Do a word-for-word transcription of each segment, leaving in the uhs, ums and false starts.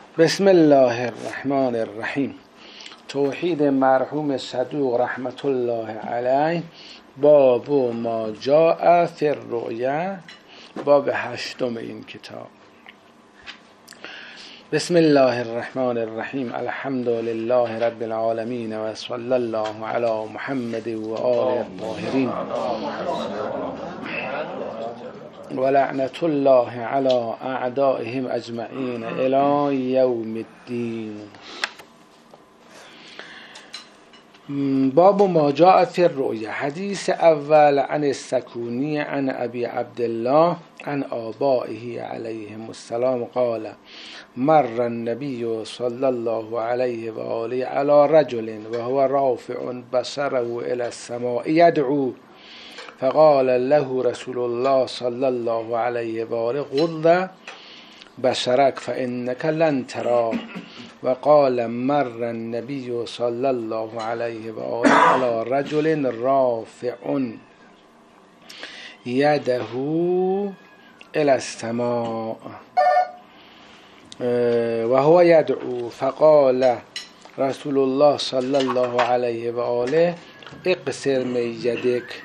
بسم الله الرحمن الرحیم. توحید مرحوم صدوق رحمت الله علیه، باب ما جاء فی الرؤیا، باب هشتم این کتاب. بسم الله الرحمن الرحیم. الحمد لله رب العالمین و صلی الله علی محمد و آل الطاهرین و لعنت الله علی اعدائهم اجمعین الی یوم الدین. باب ما جاء فی الرؤیا. حدیث اول عن السکونی عن ابی عبدالله عن آبائه علیهم السلام قال مر النبی صلی الله علیه و آله علی رجل و هو رافع بصره الی السماء یدعو فقال له رسول الله صلی الله علیه و آله غض بصرك فإنك لن ترى. وقال مر النبي صلى الله عليه وآله على رجل رافع يده إلى السماء وهو يدعو فقال رسول الله صلى الله عليه وآله اقصر من يدك،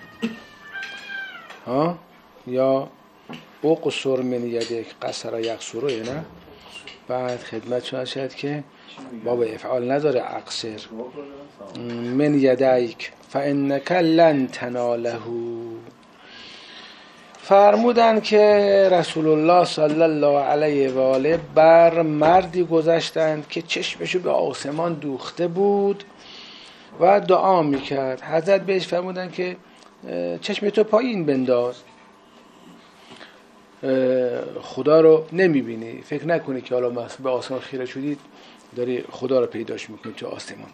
ها یا اقصر من یدک، قصر یقصره نه. بعد خدمت شما شد که باب افعال نداره، اقصر من یدیک فانک لن تناله. فرمودن که رسول الله صلی الله علیه و آله بر مردی گذشتند که چشمشو به آسمان دوخته بود و دعا میکرد. حضرت بهش فرمودن که چشم تو پایین بنداز، خدا رو نمیبینی، فکر نکنی که حالا به آسمان خیره شدید داری خدا رو پیداش میکنی تو آسمان.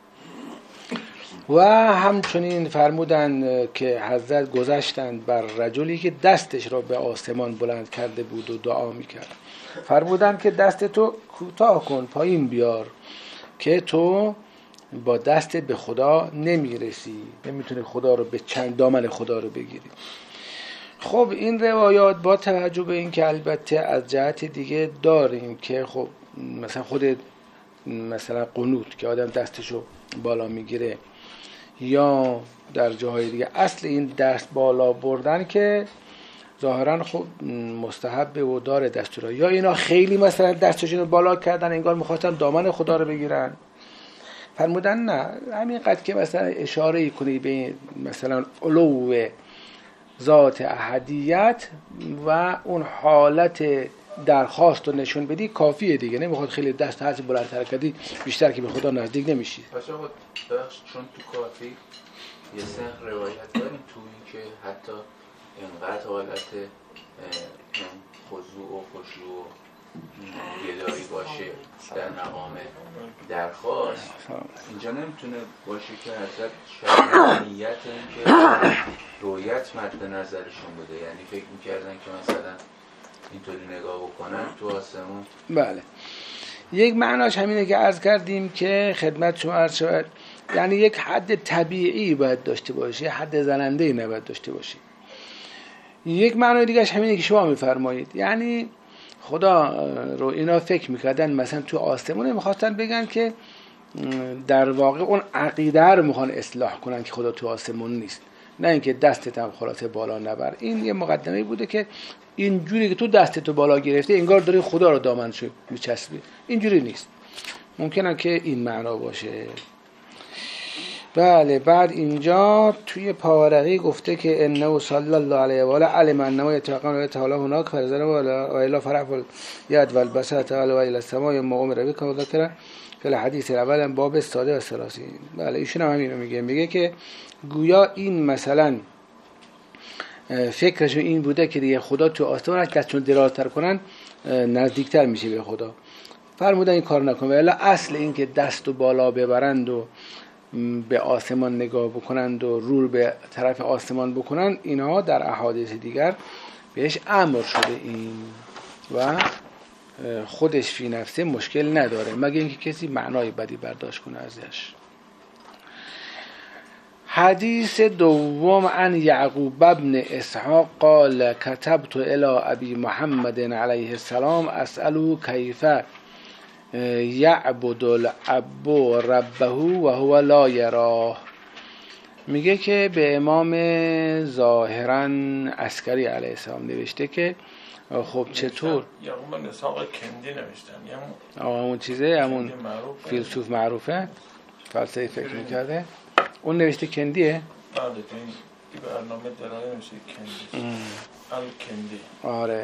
و همچنین فرمودن که حضرت گذشتند بر رجلی که دستش را به آسمان بلند کرده بود و دعا میکرد. فرمودن که دست تو کوتاه کن، پایین بیار، که تو با دست به خدا نمیرسی، نمیتونی خدا رو به چند دامن خدا رو بگیری. خب این روایات با توجه به این که البته از جهت دیگه داریم که خب مثلا خود مثلا قنوت که آدم دستشو بالا میگیره، یا در جاهای دیگه اصل این دست بالا بردن که ظاهرا خب مستحب و داره دستورا، یا اینا خیلی مثلا دستشون بالا کردن انگار میخواستن دامن خدا رو بگیرن. فرمودن نه، همین قد که مثلا اشاره کنی به مثلا علو ذات احدیت و اون حالت درخواست رو نشون بدی کافیه دیگه، نمیخواد خیلی دست هرچی بلندتر کردی بیشتر که به خدا نزدیک نمیشی. باشه خود بخش چون تو کافی یه سنخ روایت داریم تو این که حتی اینقدر حالت خضوع و خشوع و گدایی باشه در مقام درخواست، اینجا نمیتونه باشه که حضرت شاید نیت این که رویت مد نظرشون بوده، یعنی فکر میکردن که مثلا اینطوری نگاه بکنن تو آسمون. بله، یک معناش همینه که عرض کردیم که خدمت شما عرض شد، یعنی یک حد طبیعی باید داشته باشی، حد زننده‌ای نباید داشته باشی. یک معنای دیگهش همینه که شما میفرمایید، یعنی خدا رو اینا فکر میکردن مثلا تو آسمونه، میخواستن بگن که در واقع اون عقیده رو میخوان اصلاح کنن که خدا تو آسمون نیست، نه اینکه دستت هم خلاصه بالا نبر. این یه مقدمه بوده که اینجوری که تو دستت بالا گرفته انگار داری خدا رو دامنشو میچسبی، اینجوری نیست. ممکنه که این معنا باشه. بله، بعد اینجا توی پاورقی گفته که انه صلی الله علیه و آله علم انه یتقن الله تعالی هناک فرزن و الا فرح الید والبصر تعالی و الى السماء ما امر بك و ذکر فی الحدیث الاول باب صادق و ثلاثی. بله، ایشون هم همین رو میگه، میگه که گویا این مثلا فکرشون این بوده که دیگه خدا تو آسمان که چون درازتر کنن نزدیکتر میشه به خدا. فرمودن این کار نکن، ولی اصل این که دستو بالا ببرند و به آسمان نگاه بکنند و رو به طرف آسمان بکنند، اینها در احادیث دیگر بهش امر شده این و خودش فی نفسه مشکل نداره، مگه اینکه کسی معنای بدی برداشت کنه ازش. حدیث دوم عن یعقوب ابن اسحاق قال كتبت الى ابي محمد علیه السلام اسأله کیف یعبد الاب ربه و هو لا یراه. میگه که به امام ظاهرا عسکری علیه السلام نوشته که خب چطور یا اون نساق کندی نوشتن یا اون چیزه همون فیلسوف معروفه فلسفه فکر میکرده اون نوشته کندیه. بله این برنامه داره نوشته کندی ال کندی. آره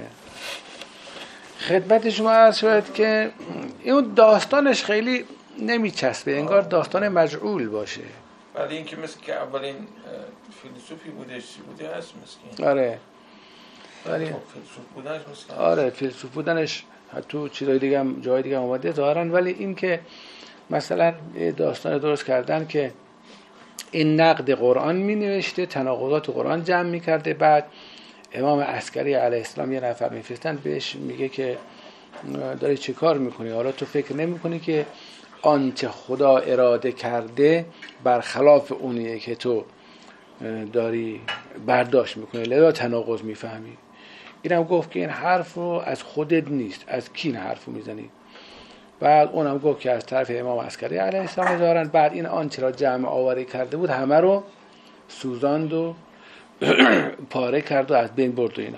خدمت شما عرض شد که این داستانش خیلی نمیچسبه، انگار داستان مجعول باشه. ولی این که مثل که اولین فیلسوفی بوده چی بوده هست مثل آره ولی فیلسوف بودنش مثل آره فیلسوف بودنش حتی چیزای دیگه هم جای دیگه هم اومده ظاهرا. ولی این که مثلا داستان درست کردن که این نقد قرآن می نوشته، تناقضات قرآن جمع می کرده، بعد امام عسکری علیه السلام یه نفر میفرستن بهش میگه که داری چه کار میکنی؟ حالا تو فکر نمی کنی که آنچه خدا اراده کرده برخلاف اونیه که تو داری برداشت میکنی، لذا تناقض میفهمی. اینم گفت که این حرف رو از خودت نیست، از کی این حرف رو میزنی؟ بعد اونم گفت که از طرف امام عسکری علیه السلام دارن. بعد این آنچه را جمع آوری کرده بود همه رو سوزاند و پاره کرد و از بین برد و اینا.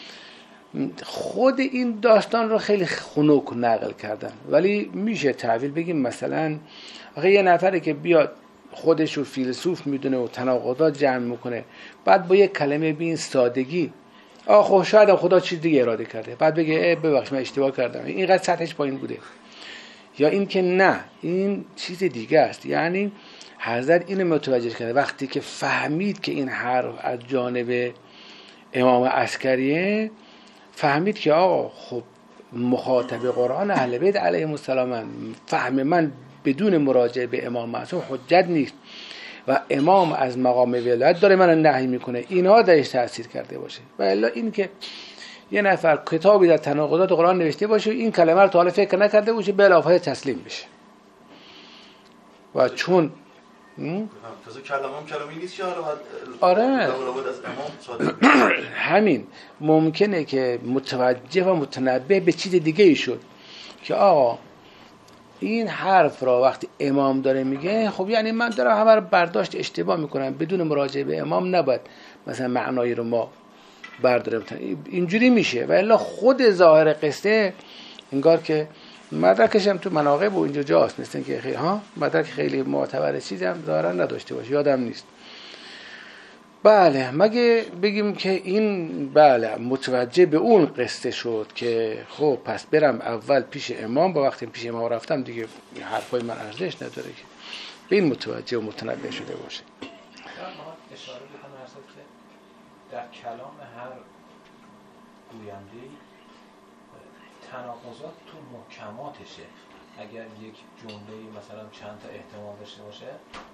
خود این داستان رو خیلی خنک نقل کردن، ولی میشه تعبیر بگیم مثلا آخه یه نفری که بیاد خودش رو فیلسوف میدونه و تناقضات جمع میکنه، بعد با یک کلمه بی این سادگی آخه خب شاید خدا چیز دیگه اراده کرده، بعد بگه ببخش من اشتباه کردم، اینقدر سطحش پایین بوده. یا این که نه این چیز دیگه است. یعنی حضرت اینو متوجه کرده وقتی که فهمید که این حرف از جانب امام عسکریه، فهمید که آقا خب مخاطب قرآن اهل بیت علیهم السلام، فهم من بدون مراجعه به امام معصوم حجت نیست و امام از مقام ولایت داره من نهی میکنه، اینها درش تأثیر کرده باشه. و الا این که یه نفر کتابی در تناقضات قرآن نوشته باشه این کلمه رو تا حالا فکر نکرده باشه بلافاصله تسلیم بشه. و چون تازه کلمام کلمی نیست که حالا آره همین ممکنه که متوجه و متنبه به چیز دیگه ای شد که آقا این حرف را وقتی امام داره میگه خب یعنی من دارم همه رو برداشت اشتباه میکنم، بدون مراجعه به امام نباید مثلا معنایی رو ما برداریم. اینجوری میشه. و الا خود ظاهر قصه انگار که مدرکش هم تو مناقب و اینجا جاست، مثل که خیلی ها مدرک خیلی معتبر چیزی هم ظاهرا نداشته باشه، یادم نیست. بله مگه بگیم که این بله متوجه به اون قصه شد که خب پس برم اول پیش امام، با وقتی پیش امام رفتم دیگه حرفای من ارزش نداره که به این متوجه و متنبه شده باشه. اشاره بکنم ارزاد که در کلام هر گوینده‌ای تناقضات تو محکماتشه. اگر یک جمله‌ای مثلا چند تا احتمال داشته باشه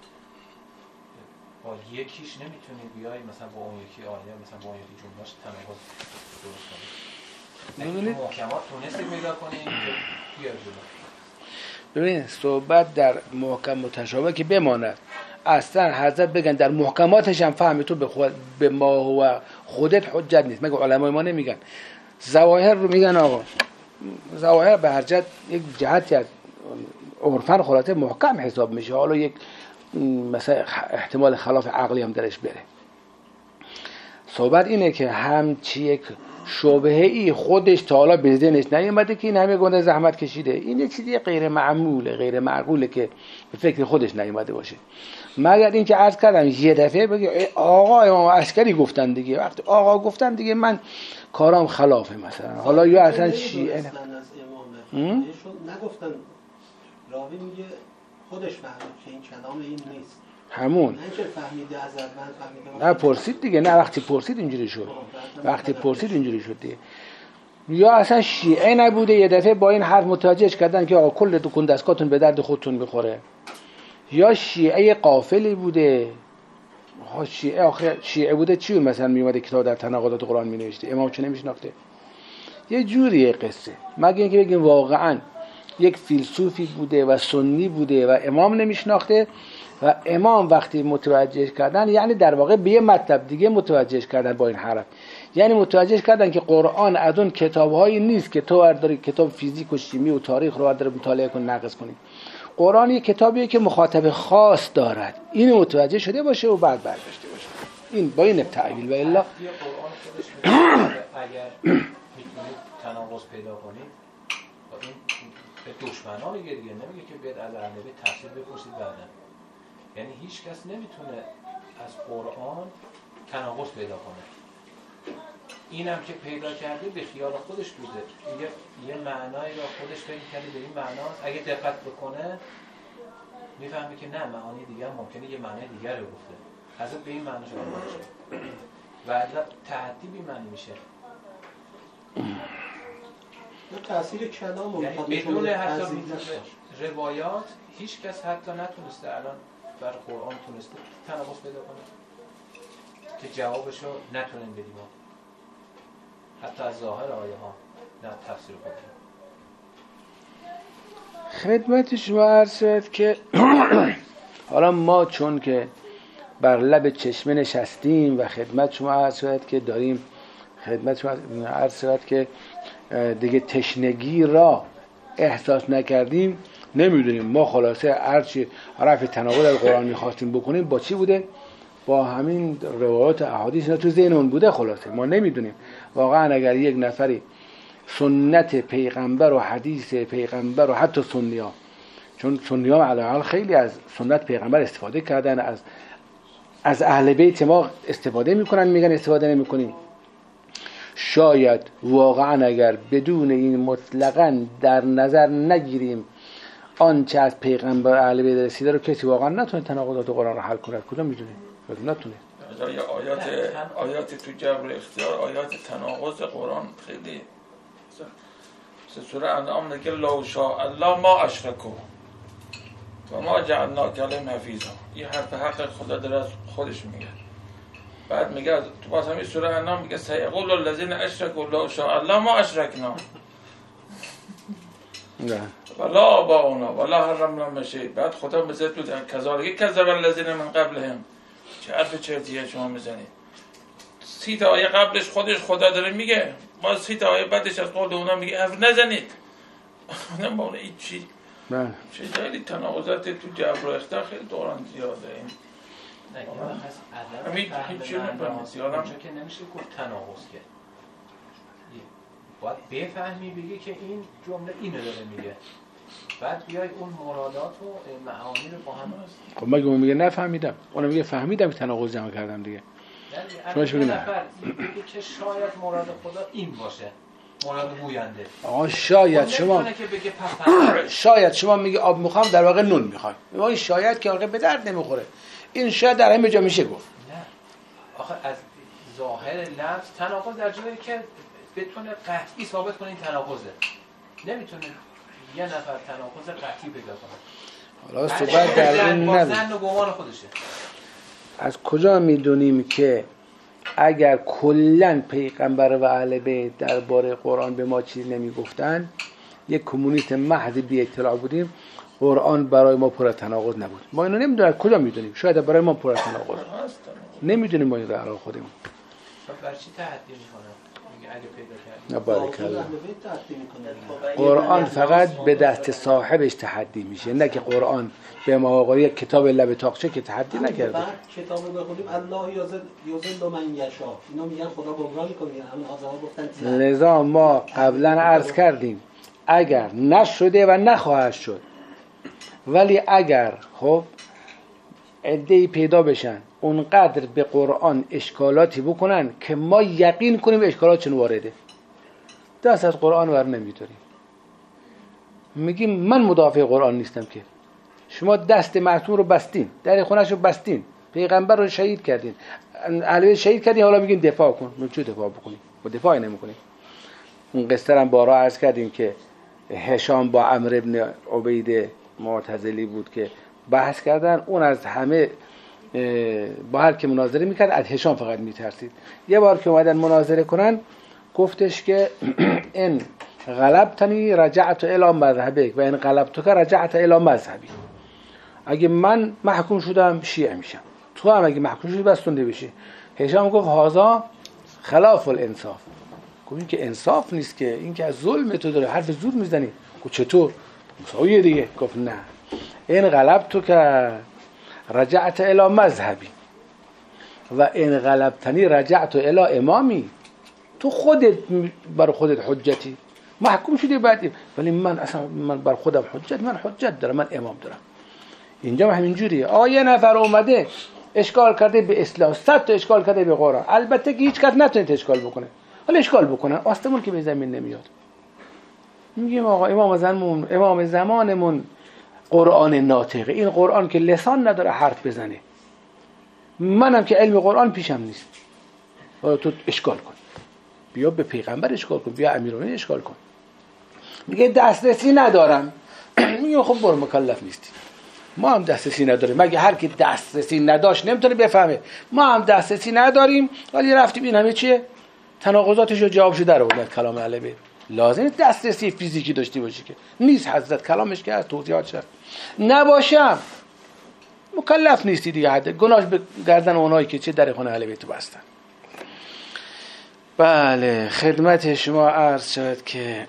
با یکیش نمیتونی بیای مثلا با اون یکی آیه مثلا با اون یکی جمله‌اش تناقض درست کنی. ببینید محکمات تونستی پیدا کنی که بیار جلو. ببین صحبت در محکم متشابه که بماند، اصلا حضرت بگن در محکماتش هم فهمی تو به, خود به ما و خودت حجت نیست. مگه علمای ما نمیگن ظواهر رو میگن آقا ظواهر به هر جهت یک جهتی از عرفاً خلاصه محکم حساب میشه، حالا یک مثلا احتمال خلاف عقلی هم درش بره. صحبت اینه که همچی یک شبهه ای خودش تا حالا به ذهنش نیومده که این همه گنده زحمت کشیده، این یه چیزی غیر معموله غیر معقوله که به فکر خودش نیومده باشه. مگر این که عرض کردم یه دفعه بگه آقا امام عسکری گفتن دیگه، وقتی آقا گفتن دیگه من کارام خلافه مثلا، حالا یا اصلا شیعه نگفتن، راوی میگه خودش فهمید که این کلام این نیست همون نه که فهمیده از اول فهمیده نه پرسید دیگه، نه وقتی پرسید اینجوری شد، وقتی پرسید اینجوری شد دیگه. یا اصلا شیعه نبوده یه دفعه با این حرف متوجهش کردن که آقا کل دکون دستگاهتون به درد خودتون میخوره، یا شیعه قافلی بوده. ها شیعه آخه شیعه بوده چی مثلا میومده کتاب در تناقضات قرآن مینوشته، امام چه نمیشناخته؟ یه جوریه قصه. مگه اینکه بگیم واقعا یک فیلسوفی بوده و سنی بوده و امام نمیشناخته، و امام وقتی متوجه کردن یعنی در واقع به یه مطلب دیگه متوجه کردن با این حرف، یعنی متوجه کردن که قرآن از اون کتاب‌هایی نیست که تو داری کتاب فیزیک و شیمی و تاریخ رو داره مطالعه کن نقض کنی. قرآن یک کتابیه که مخاطب خاص دارد، این متوجه شده باشه و بعد برداشته باشه. این با این تعبیر و الا قرآن خودش اگر میتونید تناقض پیدا کنید این به دشمنان میگه دیگه، نمیگه که بیاد از اهل بیت تفسیر بپرسید بعدا. یعنی هیچ کس نمیتونه از قرآن تناقض پیدا کنه. اینم که پیدا کرده به خیال خودش بوده، یه یه معنایی را خودش فکر کرده به این معنا، اگه دقت بکنه میفهمه که نه معانی دیگر ممکنه یه معنی دیگر رو گفته، حذف به این معنا شده باشه و تعدی بی معنی میشه. تأثیر کلام یعنی بدون حتی روایات هیچ کس حتی نتونسته الان بر قرآن تونسته تناقض پیدا کنه که جوابشو نتونیم بدیم، حتی از ظاهر آیه ها نه تفسیر کنیم. خدمت شما عرض شد که حالا ما چون که بر لب چشمه نشستیم و خدمت شما عرض شد که داریم خدمت شما عرض شد که دیگه تشنگی را احساس نکردیم، نمیدونیم ما خلاصه هرچی رفع تناقض از قرآن میخواستیم بکنیم با چی بوده؟ با همین روایات احادیث تو ذهنمون بوده. خلاصه ما نمیدونیم واقعا اگر یک نفری سنت پیغمبر و حدیث پیغمبر و حتی سنی ها، چون سنی ها علاوه خیلی از سنت پیغمبر استفاده کردن، از از اهل بیت ما استفاده میکنن، میگن استفاده نمیکنیم. شاید واقعا اگر بدون این مطلقاً در نظر نگیریم آنچه از پیغمبر اهل بیت رسیده رو کسی واقعا نتونه تناقضات قرآن رو حل کنه. کجا میدونه؟ نتونه. آیات آیات تو جبر اختیار، آیات تناقض قرآن خیلی سوره انعام میگه لو شاء الله ما اشرکوا و ما جعلناک علیهم حفیظا. این حرف حق خدا داره از خودش میگه. بعد میگه تو باز همین سوره انعام میگه سیقول الذین اشرکوا لو شاء الله ما اشرکنا نه ولا آباؤنا ولا حرمنا من شیء. بعد خدا میگه تو کذالک کذب الذین من قبلهم. چه حرف چرتیه شما میزنید؟ سی تا آیه قبلش خودش خدا داره میگه، ما سی تا آیه بعدش از قول اونا میگه حرف نزنید. نمونه این چی؟ بله. چه خیلی تناقضات تو جبر و اختیار خیلی دوران زیاده. این همین هیچی نمی‌فهمم زیادم که نمیشه گفت تناقض که باید بفهمی بگی که این جمله اینو داره میگه، بعد بیای اون مرادات و معانی رو با هم. خب مگه اون میگه نفهمیدم، اون میگه فهمیدم تناقض جمع کردم دیگه. شما چه میگی؟ نفر میگه که شاید مراد خدا این باشه، مراد گوینده. آقا شاید شما شاید شما میگه آب میخوام در واقع نون میخوام. این شاید که آقا به درد نمیخوره. این شاید در همه جا میشه گفت. نه. آخه از ظاهر لفظ تناقض در جایی که بتونه قطعی ثابت کنه این تناقضه. نمیتونه یه نفر تناقض قطعی پیدا کنه. حالا صحبت در این نزن و گمان خودشه. از کجا میدونیم که اگر کلن پیغمبر و اهل بیت درباره قرآن به ما چیزی نمیگفتن، یک کمونیست محض بی اطلاع بودیم، قرآن برای ما پر از تناقض نبود. ما اینو نمیدونیم، از کجا میدونیم؟ شاید برای ما پر از تناقض نمیدونیم ما این رو خودمون. برای چی تحدی میکنه؟ میگه اگه پیدا نه بارک الله. قرآن فقط به دست صاحبش تحدی میشه، نه که قرآن به ما آقا یک کتاب لب تاقچه که تحدی نکرده. بعد کتابو بخونیم الله یزل یزل من یشاء، اینا میگن خدا گمراه میکنه، همین آزما گفتن. لذا ما قبلا عرض کردیم اگر نشده و نخواهد شد، ولی اگر خب عده‌ای پیدا بشن اونقدر به قرآن اشکالاتی بکنن که ما یقین کنیم اشکالات چون وارده، دست از قرآن ور نمیداریم. میگیم من مدافع قرآن نیستم که. شما دست معصوم رو بستین، در خونش رو بستین، پیغمبر رو شهید کردین، اهل بیت شهید کردین، حالا میگین دفاع کن. من چه دفاع بکنیم؟ با دفاع نمیکنیم. اون قصه هم بارها عرض کردیم که هشام با عمرو ابن عبید معتزلی بود که بحث کردن، اون از همه با هر که مناظره میکرد از هشام فقط میترسید. یه بار که اومدن مناظره کنن گفتش که ان غلبتنی رجعت الی مذهبک و ان غلبتک رجعت الی مذهبی. اگه من محکوم شدم شیعه میشم، تو هم اگه محکوم شدی بس سنی بشی. هشام گفت هازا خلاف الانصاف. گفت این که انصاف نیست، که این که از ظلم تو داره حرف زور میزنی. گفت چطور؟ مساویه دیگه. گفت نه، این غلب تو که رجعت الی مذهبی و این غلبتنی رجعت الی امامی. تو خودت بر خودت حجتی، محکوم شدی بعد، ولی من اصلا من بر خودم حجت، من حجت دارم، من امام دارم. اینجا همین جوریه. آقا یه نفر اومده اشکال کرده به اسلام، صد تا اشکال کرده به قرآن، البته که هیچ کس نتونه اشکال بکنه، ولی اشکال بکنن آسمون که به زمین نمیاد. میگیم آقا امام زمانمون امام زمانمون قرآن ناطقه، این قرآن که لسان نداره حرف بزنه. منم که علم قرآن پیشم نیست، حالا تو اشکال کن، بیا به پیغمبر اشکال کن، بیا امیرالمومنین اشکال کن. میگه دسترسی ندارم. میگه خب برو مکلف نیستی، ما هم دسترسی نداریم. مگه هر کی دسترسی نداشت نمیتونه بفهمه؟ ما هم دسترسی نداریم، ولی رفتیم این همه چیه تناقضاتش رو جوابشو در آورد. کلام علوی لازم دسترسی فیزیکی داشته باشی که نیست. حضرت کلامش که از توضیحات شد نباشم مکلف نیستی دیگه، حد گناهش به گردن اونایی که چه در خانه اهل بیت بستن. بله خدمت شما عرض شد که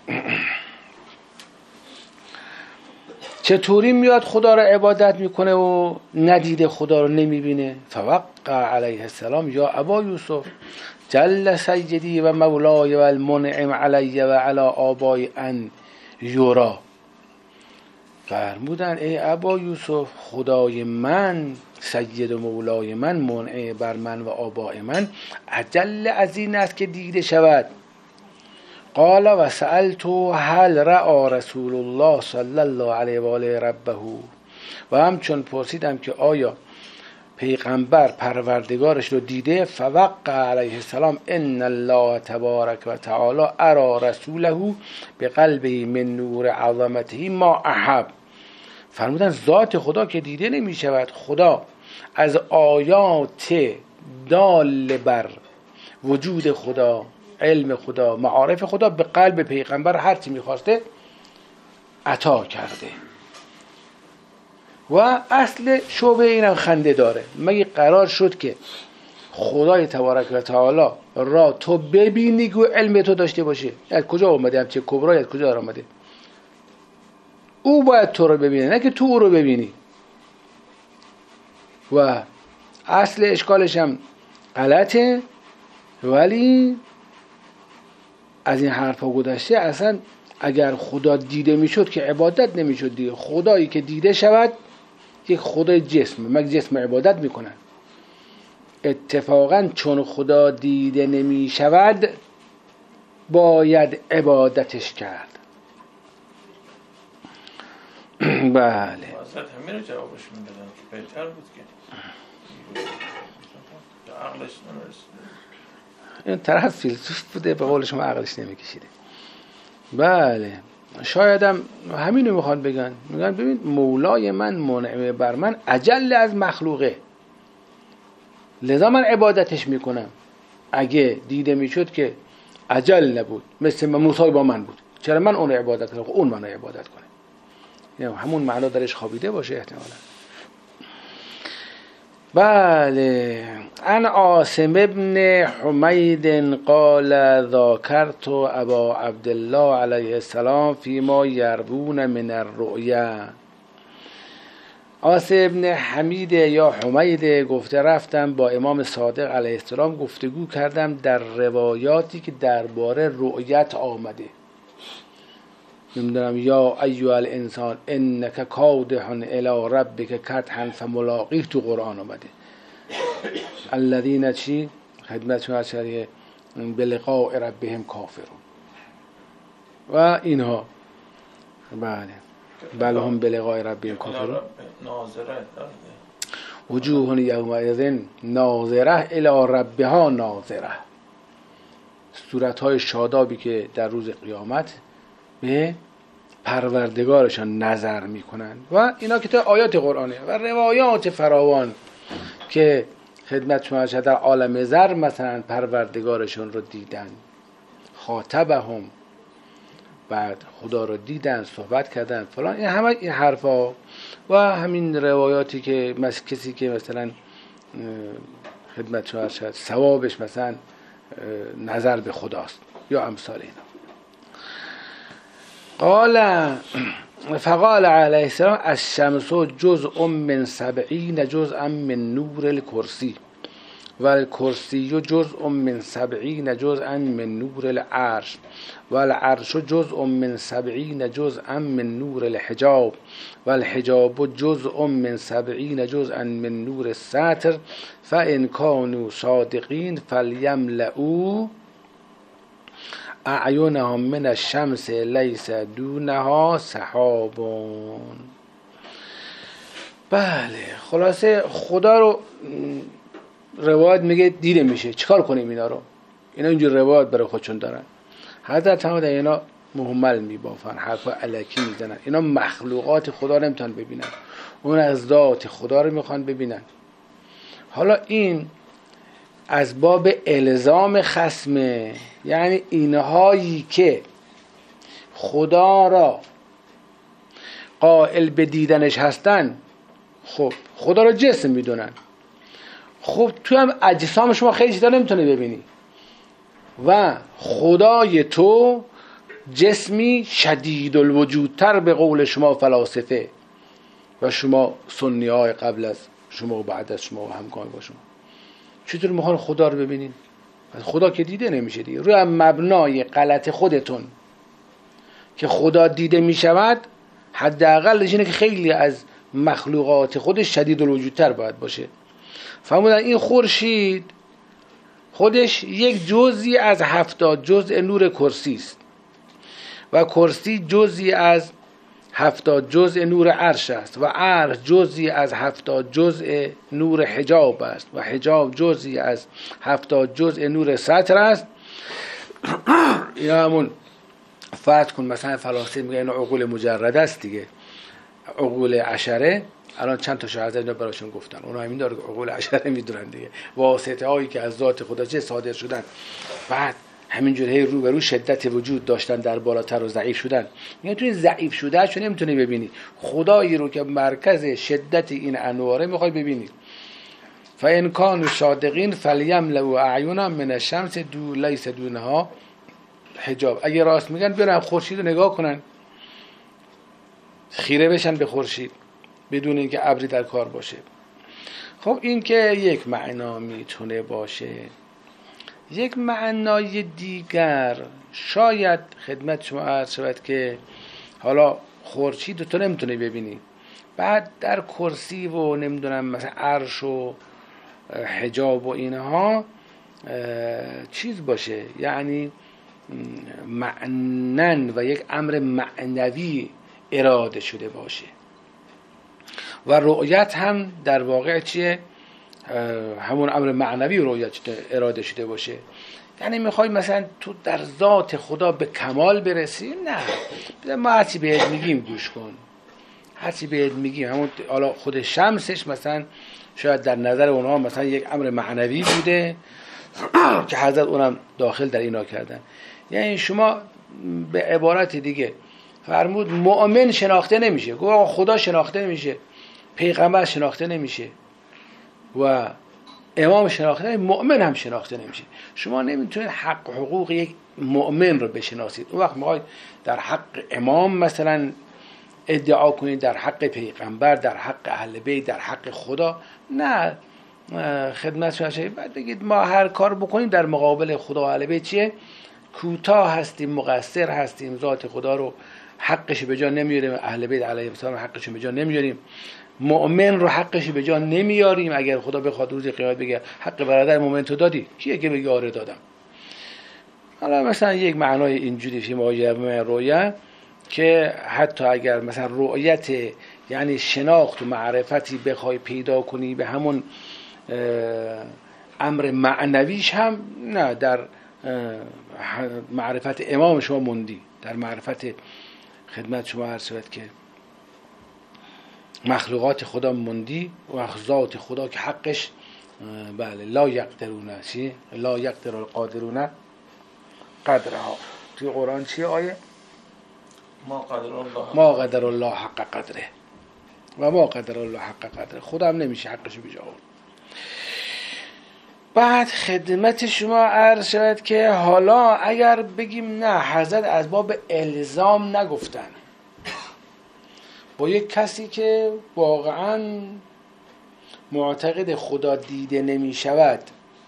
چطوری میاد خدا رو عبادت میکنه و ندیده خدا رو نمیبینه. فوقع علیه السلام یا ابا یوسف جل سیدی و مولای و المنعم علی و علی آبای ان یورا. فرمودن ای ابا یوسف خدای من، سید و مولای من، منعم بر من و آبای من، اجل از این است که دیده شود. قال و سألتو هل رأى رسول الله صلی الله علیه و آله ربه، و همچون پرسیدم که آیا پیغمبر پروردگارش رو دیده. فوقع علیه السلام ان الله تبارک و تعالی ارى رسوله بقلبه من نور عظمته ما احب. فرمودن ذات خدا که دیده نمی شود، خدا از آیات دال بر وجود خدا، علم خدا، معارف خدا به قلب پیغمبر هر چی میخواسته عطا کرده. و اصل شعبه اینم خنده داره. مگه قرار شد که خدای تبارک و تعالی را تو ببینی که علم تو داشته باشه؟ از کجا اومده؟ همچه کبرای از کجا آمده؟ او باید تو رو ببینه، نه که تو او رو ببینی. و اصل اشکالش هم غلطه، ولی از این حرفا گذشته. اصلا اگر خدا دیده میشد که عبادت نمیشد دیگه. خدایی که دیده شود یک خدای جسم، مگه جسم عبادت میکنن؟ اتفاقا چون خدا دیده نمی شود باید عبادتش کرد. بله واسط همین رو جوابش میدادن که بهتر بود که عقلش نمیرسید. این طرف فیلسوف بوده، به قول شما عقلش نمیکشیده. بله شاید هم همینو میخوان بگن. میگن ببین مولای من منعم بر من اجل از مخلوقه، لذا من عبادتش میکنم. اگه دیده میشد که اجل نبود، مثل موسی با من بود، چرا من اون عبادت کنم؟ اون منو عبادت کنه. یعنی همون معنا درش خوابیده باشه احتمالا. بله ان عاصم ابن حمید قال ذاکرت ابا عبدالله علیه السلام فیما یربون من الرؤیا. عاصم ابن حمید یا حمید گفته رفتم با امام صادق علیه السلام گفتگو کردم در روایاتی که درباره رؤیت آمده. نمیدونم یا ایها الانسان انک کادح الی ربک کدحا فملاقیه تو قرآن آمده. الذین چی خدمتشون از شریعه بلقاء ربهم کافرون و اینها. بله بل هم بلقاء ربهم کافرون وجوه یومئذ ناظره الی ربها ناظره. صورت‌های شادابی که در روز قیامت به پروردگارشان نظر میکنن. و اینا که تو آیات قرآنه و روایات فراوان که خدمت شما شد در عالم زر مثلا پروردگارشان رو دیدن. خاطبهم بعد خدا رو دیدن، صحبت کردن فلان، این همه این حرفا و همین روایاتی که مثل کسی که مثلا خدمت شما شد ثوابش مثلا نظر به خداست یا امثال اینا. قال فقال علیه السلام الشمس جزء من سبعین جزءا من نور الکرسی و الکرسی جزء من سبعین جزءا من نور العرش و العرش جزء من سبعین جزءا من نور الحجاب و الحجاب جزء من سبعین جزءا من نور الستر فإن كانوا صادقین فلیملئوا اعینهم من الشمس لیس دونها سحاب. بله خلاصه خدا رو روایت میگه دیده میشه، چیکار کنیم اینا رو؟ اینا اینجور روایت برای خودشون دارن. حضرت هم در اینا مهمل میبافن، حرفا الکی میزنن. اینا مخلوقات خدا رو نمیتونن ببینن، اون از ذات خدا رو میخوان ببینن. حالا این از باب الزام خصمه، یعنی اینهایی که خدا را قائل به دیدنش هستن، خب خدا را جسم میدونن، خب تو هم اجسام شما خیلی چیزا نمیتونه ببینی و خدای تو جسمی شدید الوجودتر به قول شما فلاسفه و شما سنی های قبل از شما و بعد از شما و همگام با شما، چطور میخوان خدا رو ببینین؟ خدا که دیده نمیشه دیگه. روی مبنای غلط خودتون که خدا دیده میشود، حداقلش اینه که خیلی از مخلوقات خودش شدید الوجودتر باید باشه. فهموندن این خورشید خودش یک جزئی از هفتاد جزء نور کرسی است و کرسی جزئی از هفتاد جزء نور عرش است و عرش جزئی از هفتاد جزء نور حجاب است و حجاب جزئی از هفتاد جزء نور ستر است. اینا همون فرض کن مثلا فلاسفه میگن اینا عقول مجرد است دیگه، عقول عشره. الان چند تا شاهد اینا براشون گفتن، اونا همین داره عقول عشره میدونن دیگه، واسطه هایی که از ذات خدا چه صادر شدن، بعد همینجوری هی رو به رو شدت وجود داشتن، در بالاتر و ضعیف شدن. میگن توی ضعیف شده شو نمیتونی ببینی، خدایی رو که مرکز شدت این انواره میخوای ببینی. فإن كانوا صادقین فلیملؤوا اعینهم من الشمس دو لیس دونها حجاب. اگه راست میگن برن خورشید رو نگاه کنن، خیره بشن به خورشید بدون اینکه ابری در کار باشه. خب این که یک معنا میتونه باشه. یک معنای دیگر شاید خدمت شما عرض شود که حالا خورشید تو نمیتونی ببینی، بعد در کرسی و نمیدونم مثلا عرش و حجاب و اینها چیز باشه، یعنی معنن و یک امر معنوی اراده شده باشه و رؤیت هم در واقع چیه؟ همون امر معنوی رؤیت اراده شده باشه. یعنی میخوای مثلا تو در ذات خدا به کمال برسی؟ نه، ما هرچی بهت میگیم گوش کن، هرچی بهت میگیم. همون حالا خود شمسش مثلا شاید در نظر اونها مثلا یک امر معنوی بوده که حضرت اونم داخل در اینا کردن. یعنی شما به عبارت دیگه فرمود مؤمن شناخته نمیشه، گویا خدا شناخته نمیشه، پیغمبر شناخته نمیشه و امام شناخته نمیشه، مؤمن هم شناخته نمیشه. شما نمیتونید حق و حقوق یک مؤمن رو بشناسید. اون وقت میخواید در حق امام مثلا ادعا کنید، در حق پیغمبر، در حق اهل بیت، در حق خدا. نه، خدمت شما شد بعد بگید ما هر کار بکنیم در مقابل خدا و اهل بیت چیه؟ کوتاه هستیم، مقصر هستیم، ذات خدا رو حقش به جا نمیاریم، اهل بیت علیهم السلام حقش به جا نمیاریم، مؤمن رو حقش به جا نمیاریم. اگر خدا بخواد روز قیامت بگه حق برادر مؤمن تو دادی، کیه که بگه آره دادم؟ حالا مثلا یک معنای اینجوری فی ماجرا رؤیا که حتی اگر مثلا رؤیت یعنی شناخت و معرفتی بخوای پیدا کنی به همون امر معنویش هم نه، در معرفت امام شما موندی، در معرفت خدمت شما عرض شد که مخلوقات خدا موندی و ذات خدا که حقش بله لا یقدرون، چی؟ لا یقدر القادرون قدرها. توی قرآن چیه آیه؟ ما قدر الله ما قدر الله حق قدره و ما قدر الله حق قدره. خدا هم نمیشه حقشو بجا آورد. بعد خدمت شما عرض شد که حالا اگر بگیم نه حضرت از باب الزام نگفتن با یک کسی که واقعا معتقد خدا دیده نمی شود،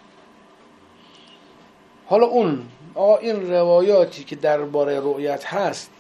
حالا اون این روایاتی که درباره رؤیت هست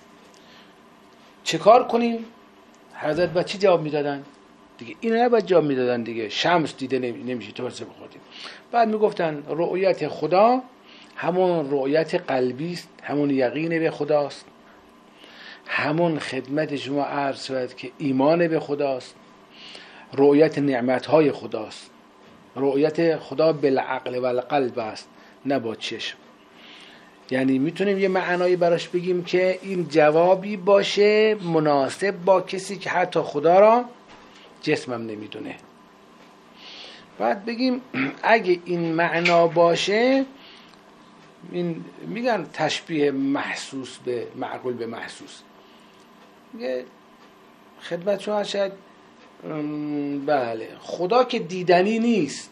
چه کار کنیم؟ حضرت با چی جواب میدادن؟ دیگه این نباید جواب میدادن دیگه، شمس دیده نمیشه تو برسه بخوریم. بعد میگفتن رؤیت خدا همون رؤیت قلبی است، همون یقین به خداست، همون خدمت شما عرض شد که ایمان به خداست، رؤیت نعمتهای خداست، رؤیت خدا بالعقل و القلب است نه با چشم. یعنی میتونیم یه معنایی براش بگیم که این جوابی باشه مناسب با کسی که حتی خدا را جسمم نمیدونه. بعد بگیم اگه این معنا باشه، این میگن تشبیه محسوس به معقول به محسوس. میگه خدمت شما شاید بله خدا که دیدنی نیست،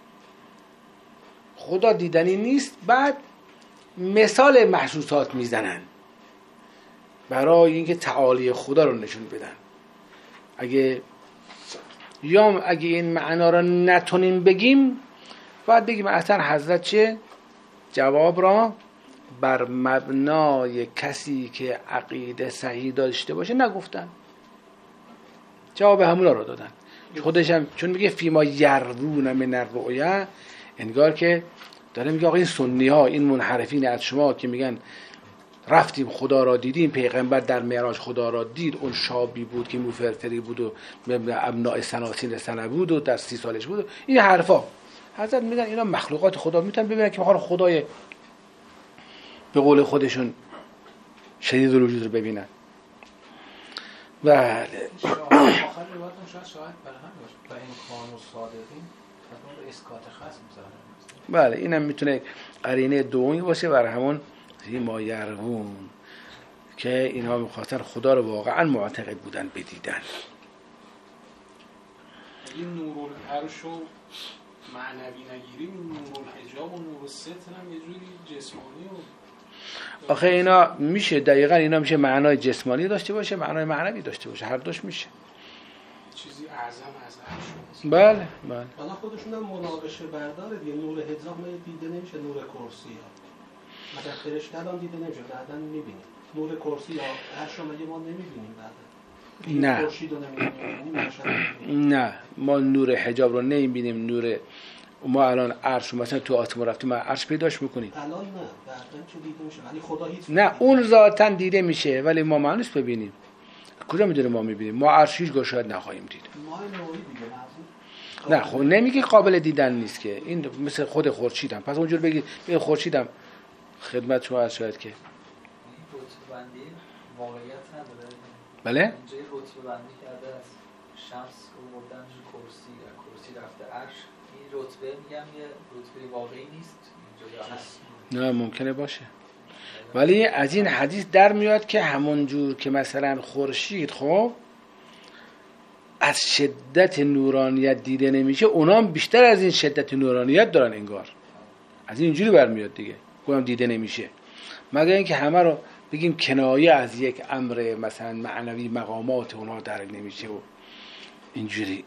خدا دیدنی نیست، بعد مثال محسوسات میزنن برای اینکه تعالی خدا رو نشون بدن. اگه یا اگه این معنا رو نتونیم بگیم، باید بگیم اصلا حضرت چه جواب را بر مبنای کسی که عقیده صحیح داشته باشه نگفتن، جواب همونا رو دادن. خودش هم چون میگه فیما یروون من الرؤیا، انگار که داره میگه آقا این سنی ها، این منحرفین از شما که میگن رفتیم خدا را دیدیم، پیغمبر در معراج خدا را دید، اون شابی بود که موفرفری بود و ابناء سناسین سنه بود و در سی سالش بود، این حرفا. حضرت میگن اینا مخلوقات خدا، میتونن ببینن که بخواد خدای به قول خودشون شدید الوجود رو ببینن. بله آخر روایتون شاید شاید برای هم باشه و این کانو صادقین از اون اسکات خاص میذارن. بله اینم میتونه قرینه دومی باشه بر همون ما یروون که اینها میخواستن خدا رو واقعا معتقد بودن بدیدن. این نور العرش و معنوی نگیریم، نور الحجاب و نور الستر هم یه جوری جسمانی و آخه اینا میشه دقیقا اینا میشه معنای جسمانی داشته باشه، معنای معنوی داشته باشه، هر دوش میشه. چیزی اعظم از عرش. بله بله. حالا خودشون هم مناقشه برداره دیگه. نور حجاب دیده نمیشه، نور کرسی ها مثلا فرشته الان دیده نمیشه، بعداً میبینیم. نور کرسی ها عرش رو مگه ما نمیبینیم بعدا؟ نه خورشید رو نمیبینیم. نه ما نور حجاب رو نمیبینیم. نور ما الان عرش مثلا تو آسمون رفتیم ما عرش پیداش میکنیم الان نه، بعداً چه دیده میشه، ولی خدا هیچ نه اون ذاتاً دیده میشه ولی ما معنیش ببینیم. کجا میدونه ما میبینیم؟ ما عرش هیچ گاه شاید نخواهیم دید. ما نوری دیگه نه خب نمیگه قابل دیدن نیست که، این مثل خود خورشید هم. پس اونجور بگید بگید خورشید هم خدمت شما عرض شاید که این رتبه بندی واقعیت نداره. بله؟ اینجا رتبه بندی کرده از شمس آوردن کرسی، کرسی رفته عرش. این رتبه میگم یه رتبه واقعی نیست اینجا یا هست؟ نه ممکنه باشه، ولی از این حدیث در میاد که همون جور که مثلا خورشید خب از شدت نورانیت دیده نمیشه، اونا هم بیشتر از این شدت نورانیت دارن انگار. از اینجوری برمیاد دیگه، گفتم دیده نمیشه، مگر اینکه همه رو بگیم کنایه از یک امر مثلا معنوی مقامات اونا درک نمیشه و اینجوری.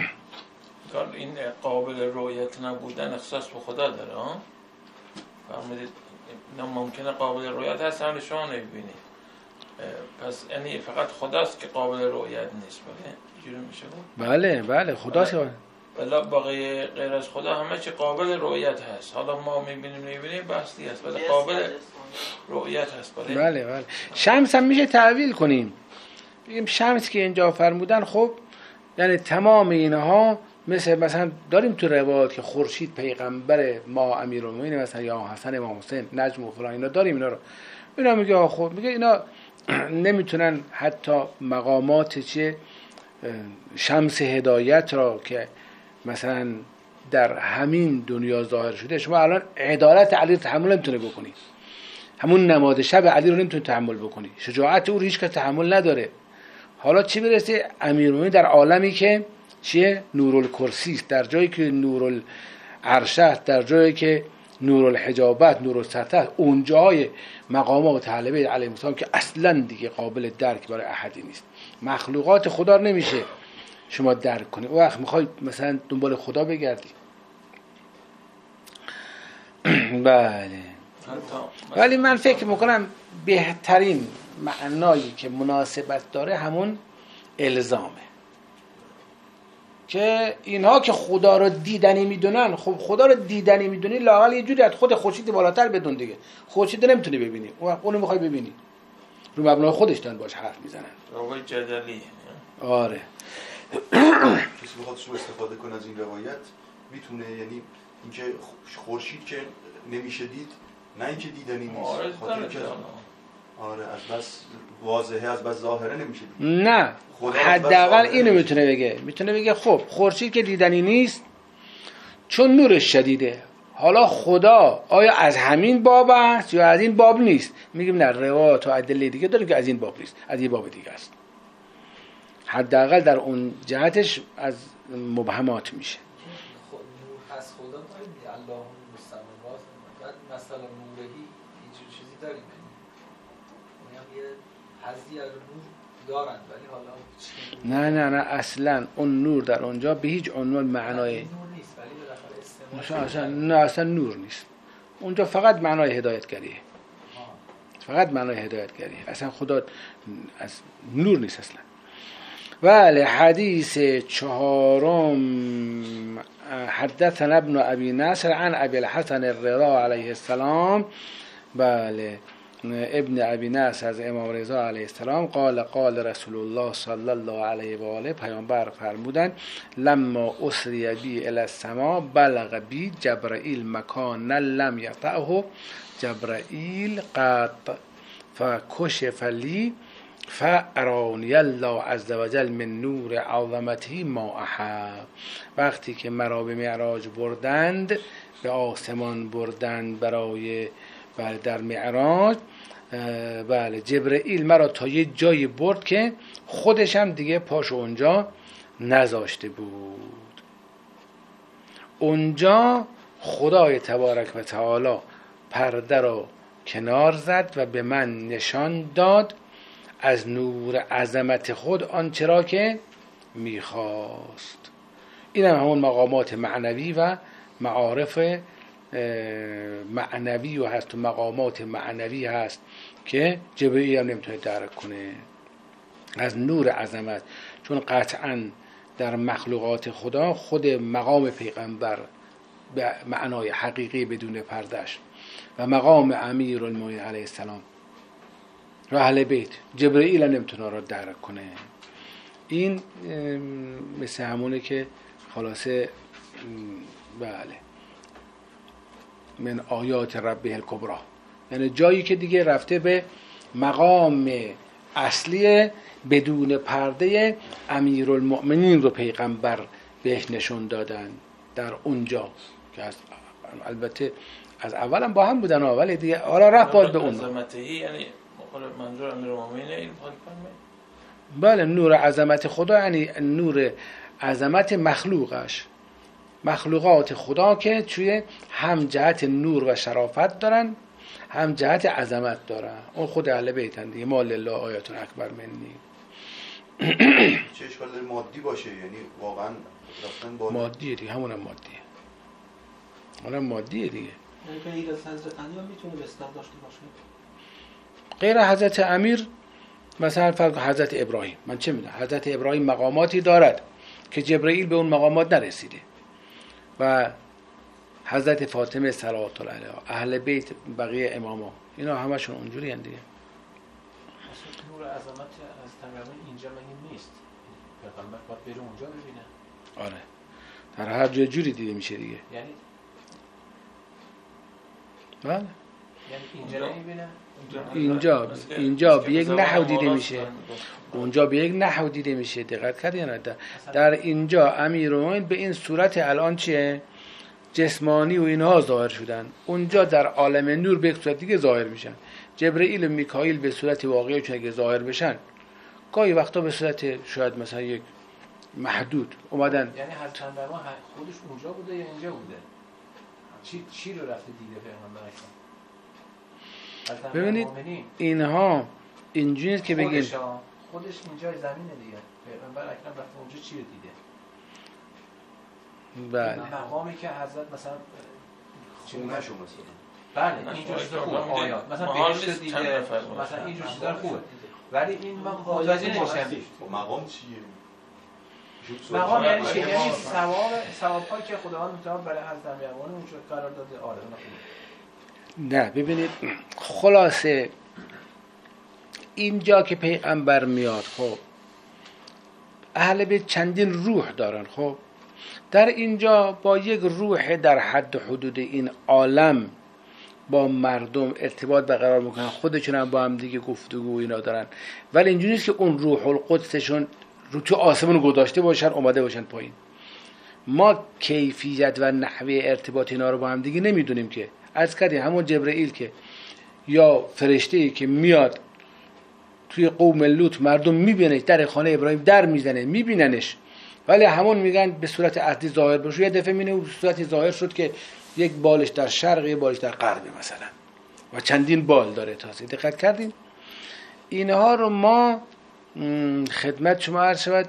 این قابل رؤیت نبودن احساس به خدا داره ها؟ فهمیدید؟ اینا ممکنه قابل رؤیت هستن شما نمیبینید، پس یعنی فقط خداست که قابل رؤیت نیست. بله اینجوری میشه. بله بله خداست. بلا باقی غیر از خدا همه چی قابل رؤیت هست. حالا ما میبینیم نمیبینیم بحثی هست، ولی قابل رؤیت هست. بله بله بله. شمس هم میشه تعویل کنیم، بگیم شمس که اینجا فرمودن خب یعنی تمام اینها مثل مثلا داریم تو روایات که خورشید پیغمبر ما امیرالمومنین مثلا یا حسن امام حسین نجم و فلان اینا داریم اینا رو. اینا میگه خب میگه اینا نمیتونن حتی مقامات چه شمس هدایت را که مثلا در همین دنیا ظاهر شده، شما الان عدالت علی تحمل نمیتونه بکنید. همون نماز شب علی رو نمیتونی تحمل بکنی، شجاعت او رو هیچ کس تحمل نداره. حالا چی برسه امیرالمومنین در عالمی که چیه؟ نورالکرسی است، در جایی که نورالعرش است، در جایی که نورالحجابت، نورالسطح، اونجای مقامات اهل بیت علیهم السلام که اصلا دیگه قابل درک برای احدی نیست. مخلوقات خدا رو نمیشه شما درک کنی. اون وقت میخوای مثلا دنبال خدا بگردی. بله. ولی من فکر میکنم بهترین معنایی که مناسبت داره همون الزامه، که اینها که خدا رو دیدنی میدونن، خب خدا رو دیدنی میدونی لااقل یه جوری از خود خورشید بالاتر بدون دیگه. خورشید نمیتونی ببینی، اونو میخوای ببینی، رو مبنای خودش دارن باش حرف میزنن. روای جدلی. آره. کسی بخواد سو استفاده کنه از این روایت میتونه، یعنی اینکه خورشید که نمیشه دید، نه اینکه دیدنی نیست. آره که آره از بس واضحه، از بس ظاهره نمیشه دید. نه حداقل اینو میتونه بگه، میتونه بگه خب خورشید که دیدنی نیست چون نورش شدیده، حالا خدا آیا از همین باب است یا از این باب نیست؟ میگیم نه، روایات و ادله دیگه داره که از این باب نیست، از این باب دیگه است. حداقل در اون جهتش از مبهمات میشه. نور از خدا داریم دیگه، اللهم مستمرات، بعد مثلا نورهی اینجور چیزی داریم، یعنی یه حضی از نور دارن، ولی حالا نه نه نه اصلا اون نور در اونجا به هیچ عنوان معنای نور نیست، ولی به دفعه استعمال اصلا نه اصلا نور نیست اونجا، فقط معنای هدایتگریه، فقط معنای هدایتگریه، اصلا خدا از نور نیست اصلا. بله. حدیث چهارم، حدثنا ابن ابی نصر عن ابی الحسن الرضا علیه السلام. بله، ابن ابی نصر از امام رضا علیه السلام قال قال رسول الله صلی الله علیه و آله، پیامبر فرمودند لما اسری بی الی السما بلغ بی جبرائیل مکان لم یطعه جبرائیل قط فکشف لی فارانی الله عز وجل من نور عظمته ما احب. وقتی که مرا به معراج بردند، به آسمان بردند برای بله در معراج، بله جبرائیل مرا تا یه جایی برد که خودش هم دیگه پاش اونجا نذاشته بود. اونجا خدای تبارک و تعالی پرده رو کنار زد و به من نشان داد از نور عظمت خود آنچه را که میخواست. این هم همون مقامات معنوی و معارف معنوی و هست و مقامات معنوی هست که جبرئیل هم نمیتونه درک کنه از نور عظمت، چون قطعا در مخلوقات خدا خود مقام پیغمبر به معنای حقیقی بدون پردهش و مقام امیرالمومنین علیه السلام و اهل بیت، جبرئیل هم نمیتونه را درک کنه. این مثل همونه که خلاصه بله من آیات ربه الکبرى، یعنی جایی که دیگه رفته به مقام اصلی بدون پرده امیرالمؤمنین رو پیغمبر بهش نشون دادن در اونجا که از البته از اولم با هم بودن، ولی دیگه حالا رفت باز به اون عظمتهی، یعنی منظور امیرالمؤمنین این بله نور عظمت خدا، یعنی نور عظمت مخلوقش، مخلوقات خدا که توی هم جهت نور و شرافت دارن، هم جهت عظمت دارن. اون خود اهل بیتن دیگه، ما لله آیات اکبر منی. چه اشکال داره مادی باشه؟ یعنی واقعا رفتن بالا مادیه دیگه، همونم مادیه، اونم مادیه دیگه. یعنی غیر از حضرت علی هم میتونه بستر داشته باشه؟ غیر حضرت امیر مثلا فرض حضرت ابراهیم، من چه میدونم حضرت ابراهیم مقاماتی دارد که جبرئیل به اون مقامات نرسیده، و حضرت فاطمه صلوات الله علیها، اهل بیت، بقیه اماما، اینا همشون اونجوری هستند دیگه. اصلا نور عظمت از تمام اینجا مگه نیست؟ پیغمبر باید بره اونجا ببینه. آره، در هر جای جوری دیده میشه دیگه. یعنی بله، یعنی اینجا نمیبینه؟ اینجا اینجا به یک نحو دیده میشه، اونجا به یک نحو دیده میشه. دقت کردی یا نه؟ در اینجا امیرالمومنین به این صورت الان چیه جسمانی و اینها ظاهر شدن، اونجا در عالم نور به صورت دیگه ظاهر میشن. جبرئیل و میکائیل به صورت واقعی چون اگه ظاهر بشن گاهی وقتا به صورت شاید مثلا یک محدود اومدن. یعنی حضرت پیامبر خودش اونجا بوده یا اینجا بوده؟ چی چی رو رفته دیده پیغمبر اکرم؟ ببینید اینها اینجوریه که بگیم خودش خودش اینجای زمینه دیگه. پیغمبر اکرم رفته اونجا چی رو دیده؟ بله. مقامی که حضرت مثلا چی نشون مثلا بله اینجور چیزا خوبه آیات مثلا بهشت دیده مثلا اینجور چیزا خوبه، ولی این من متوجه نمیشم مقام چیه؟ مقام یعنی چی؟ یعنی ثواب ثواب‌هایی که خداوند متعال برای حضرت پیامبر اونجا قرار داده. آره خوبه. نه ببینید خلاصه اینجا که پیغمبر میاد خب اهل بیت چندین روح دارن. خب در اینجا با یک روح در حد حدود این عالم با مردم ارتباط برقرار میکنن، خودشون هم با هم دیگه گفتگو اینا دارن، ولی اینجوری نیست که اون روح القدسشون رو تو آسمون گذاشته باشن اومده باشن پایین. ما کیفیت و نحوه ارتباط اینا رو با هم دیگه نمیدونیم که از کردیم همون جبرئیل که یا فرشته‌ای که میاد توی قوم لوط مردم میبینه در خانه ابراهیم در میزنه میبیننش، ولی همون میگن به صورت عهدی ظاهر بشه، یه دفعه مینه به صورتی ظاهر شد که یک بالش در شرق یک بالش در غرب مثلا و چندین بال داره. تازه دقت کردین اینها رو ما خدمت شما عرض شود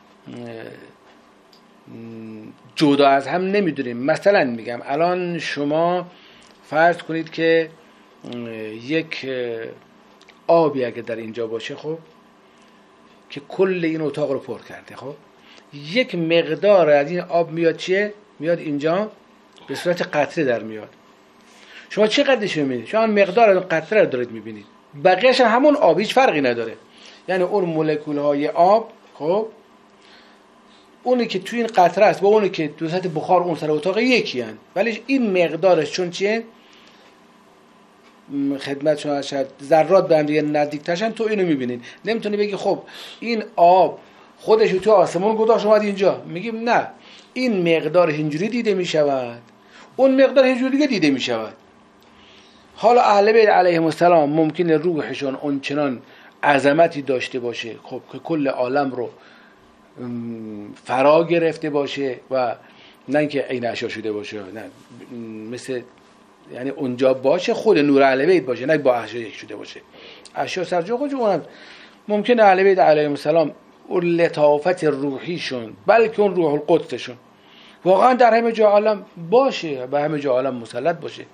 جدا از هم نمیدونیم. مثلا میگم الان شما فرض کنید که یک آبی اگه در اینجا باشه خب که کل این اتاق رو پر کرده، خب یک مقدار از این آب میاد چیه؟ میاد اینجا به صورت قطره در میاد. شما چه قدرش میبینید؟ شما مقدار از قطره رو دارید میبینید، بقیه‌اش همون آب، هیچ فرقی نداره. یعنی اون مولکول های آب خب اونی که توی این قطره است با اونی که تو سطح بخار اون سر اتاق یکی هن، ولی این مقدارش چون چیه؟ خدمت شما شاید ذرات به هم دیگه نزدیک‌ترشن، تو اینو میبینید. نمیتونی بگی خب این آب خودش تو آسمون گذاشت اومد اینجا. میگیم نه، این مقدار اینجوری دیده میشود، اون مقدار اینجوری دیگه دیده میشود. حالا اهل بیت علیهم السلام ممکنه روحشون اونچنان عظمتی داشته باشه خب که کل عالم رو فرا گرفته باشه و نه اینکه عین اشیا شده باشه، نه مثل یعنی اونجا باشه خود نور اهل بیت باشه، نه با اشیا یک شده باشه. اشیا سر جا خودش اونم ممکنه اهل بیت علیهم السلام اون لطافت روحیشون بلکه اون روح القدسشون واقعا در همه جا عالم باشه، به همه جا عالم مسلط باشه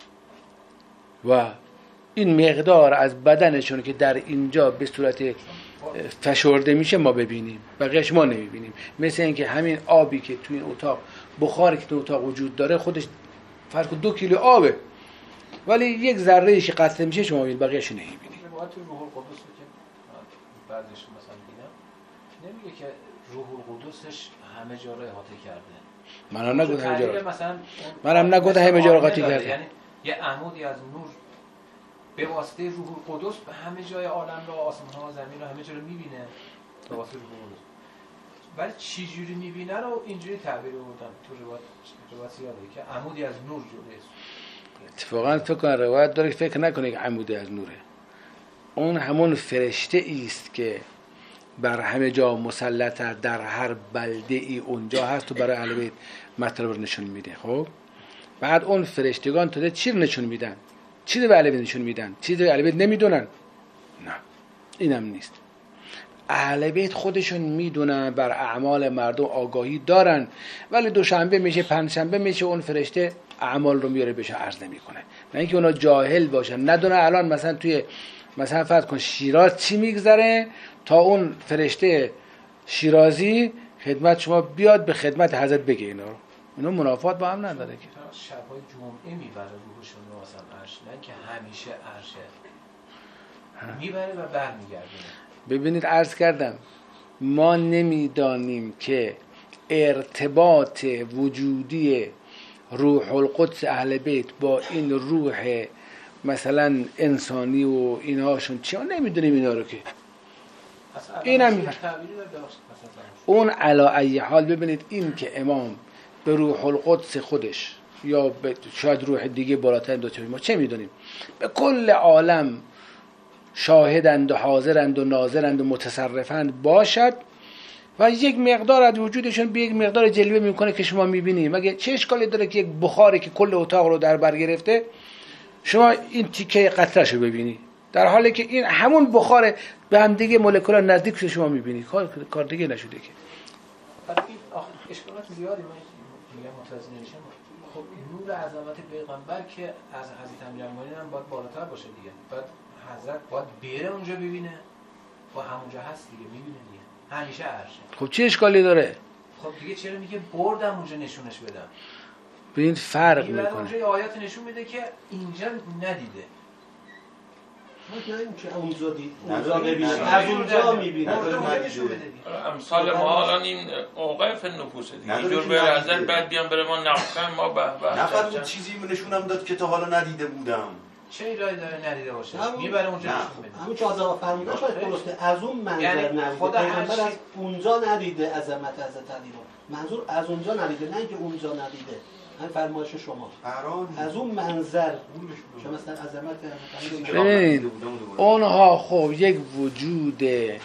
و این مقدار از بدنشون که در اینجا به صورت فشرده میشه ما ببینیم، بقیهش ما نمیبینیم. مثل اینکه همین آبی که توی این اتاق، بخاری که توی اتاق وجود داره خودش فرق دو کیلو آبه، ولی یک ذره ایش قطره میشه شما ببینید، بقیهش نمیبینید. روایت روح القدس که بعدش مثلا دیدم نمیگه که روح القدسش همه جا رو احاطه کرده. منم نگفتم همه جا رو. مثلا منم نگفتم همه جا رو احاطه کرده. یعنی یه عمودی از نور به واسطه روح القدس به همه جای عالم رو، آسمان ها و زمین رو همه جا رو میبینه به واسطه روح القدس. ولی چی جوری میبینه رو اینجوری تعبیر بردن تو روایت روایت یاده که عمودی از نور جلوه. اتفاقا فکر کنم روایت داره که فکر نکنه که عمودی از نوره، اون همون فرشته است که بر همه جا مسلط در هر بلده ای اونجا هست و برای اهل بیت مطلب رو نشون میده. خب بعد اون فرشتگان تا چی رو نشون میدن؟ چی رو به اهل بیت نشون میدن؟ چیزی به اهل بیت نمیدونن؟ نه، اینم نیست. اهل بیت خودشون میدونن، بر اعمال مردم آگاهی دارن، ولی دوشنبه میشه پنجشنبه میشه اون فرشته اعمال رو میاره بهش عرض نمیکنه. نه اینکه اونا جاهل باشن، ندونه الان مثلا توی مثلا فرض کن شیراز چی میگذره تا اون فرشته شیرازی خدمت شما بیاد به خدمت حضرت بگه اینا رو. اینا منافات با هم نداره که شبای جمعه میبره روحشون رو واسه عرش، نه که همیشه عرشه میبره و برمیگردونه. ببینید عرض کردم ما نمیدانیم که ارتباط وجودی روح القدس اهل بیت با این روح مثلا انسانی و اینهاشون چی، ما نمیدونیم اینا رو که این هم اون علا ای حال. ببینید این که امام به روح القدس خودش یا شاید روح دیگه بالاتر این دو تا، ما چه میدونیم؟ به کل عالم شاهدند و حاضرند و ناظرند و متصرفند باشد و یک مقدار از وجودشون به یک مقدار جلوه میکنه که شما میبینید. مگه چه اشکالی داره که یک بخاری که کل اتاق رو در بر گرفته شما این تیکه قطره‌شو ببینی، در حالی که این همون بخار به هم دیگه مولکولا نزدیک شده شما میبینید، کار کار دیگه نشده که. بعد این آخر اشکالات زیادی من میگم متوجه نمیشم. خب نور عظمت پیغمبر که از حضرت امیرالمومنین هم باید بالاتر باشه دیگه. بعد حضرت باید بره اونجا ببینه و همونجا هست دیگه، میبینه دیگه. همیشه عرشه. خب چه اشکالی داره؟ خب دیگه چرا میگه بردم اونجا نشونش بدم؟ ببین فرق میکنه. میکنه. اونجا آیات نشون میده که اینجا ندیده. نه اینکه اونجا دید، اونجا ببینه، از اونجا میبینه. امثال ما الان این اوقاف نفوسه دیگه، اینجور به حضرت بعد بیان بره ما نقصن ما به به نه فقط اون چیزی نشونم داد که تا حالا ندیده بودم. چه ایرادی داره ندیده باشه؟ میبره اونجا نشون بده. همون که آزاد فرمودن شاید درسته، از اون منظر یعنی ندیده. خدا پیغمبر از اونجا ندیده عظمت حضرت علی رو. منظور از اونجا ندیده، نه اینکه اونجا ندیده. همین فرمایش شما. از اون منظر شما مثلا عظمت ببینید اونها خب یک وجود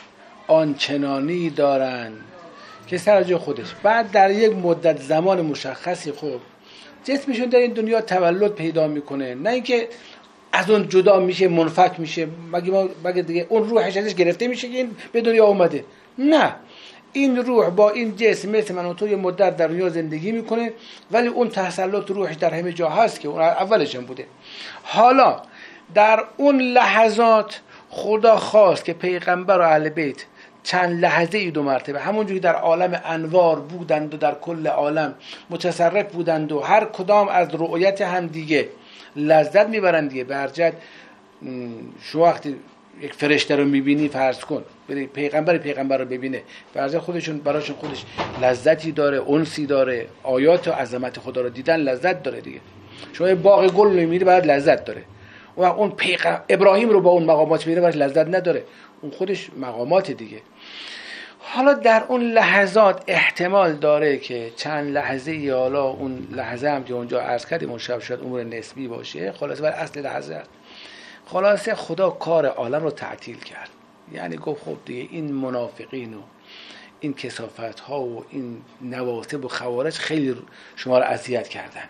آنچنانی دارن که سر جای خودش، بعد در یک مدت زمان مشخصی خب جسمشون در این دنیا تولد پیدا میکنه، نه اینکه از اون جدا میشه منفک میشه مگه ما مگه دیگه اون روحش ازش گرفته میشه که این به دنیا اومده. نه، این روح با این جسم مثل من و تو یه مدت در دنیا زندگی میکنه، ولی اون تسلط روحش در همه جا هست که اون اولش هم بوده. حالا در اون لحظات خدا خواست که پیغمبر و اهل بیت چند لحظه ای دو مرتبه همونجوری در عالم انوار بودند و در کل عالم متصرف بودند و هر کدام از رؤیت هم دیگه لذت میبرند دیگه. به هر جهت شما وقتی یک فرشته رو میبینی فرض کن بری پیغمبر پیغمبر رو ببینه، به هر جهت خودشون براشون خودش لذتی داره، انسی داره، آیات و عظمت خدا رو دیدن لذت داره دیگه. شما یه باغ گل رو میبینی بعد لذت داره، و اون پیغمبر ابراهیم رو با اون مقامات میبینه بعد لذت نداره، اون خودش مقامات دیگه. حالا در اون لحظات احتمال داره که چند لحظه ای، حالا اون لحظه هم که اونجا عرض کردیم اون شب شاید امور نسبی باشه، خلاصه ولی اصل لحظه هست. خلاصه خدا کار عالم رو تعطیل کرد، یعنی گفت خب دیگه این منافقین و این کثافت ها و این نواصب و خوارج خیلی شما رو اذیت کردن،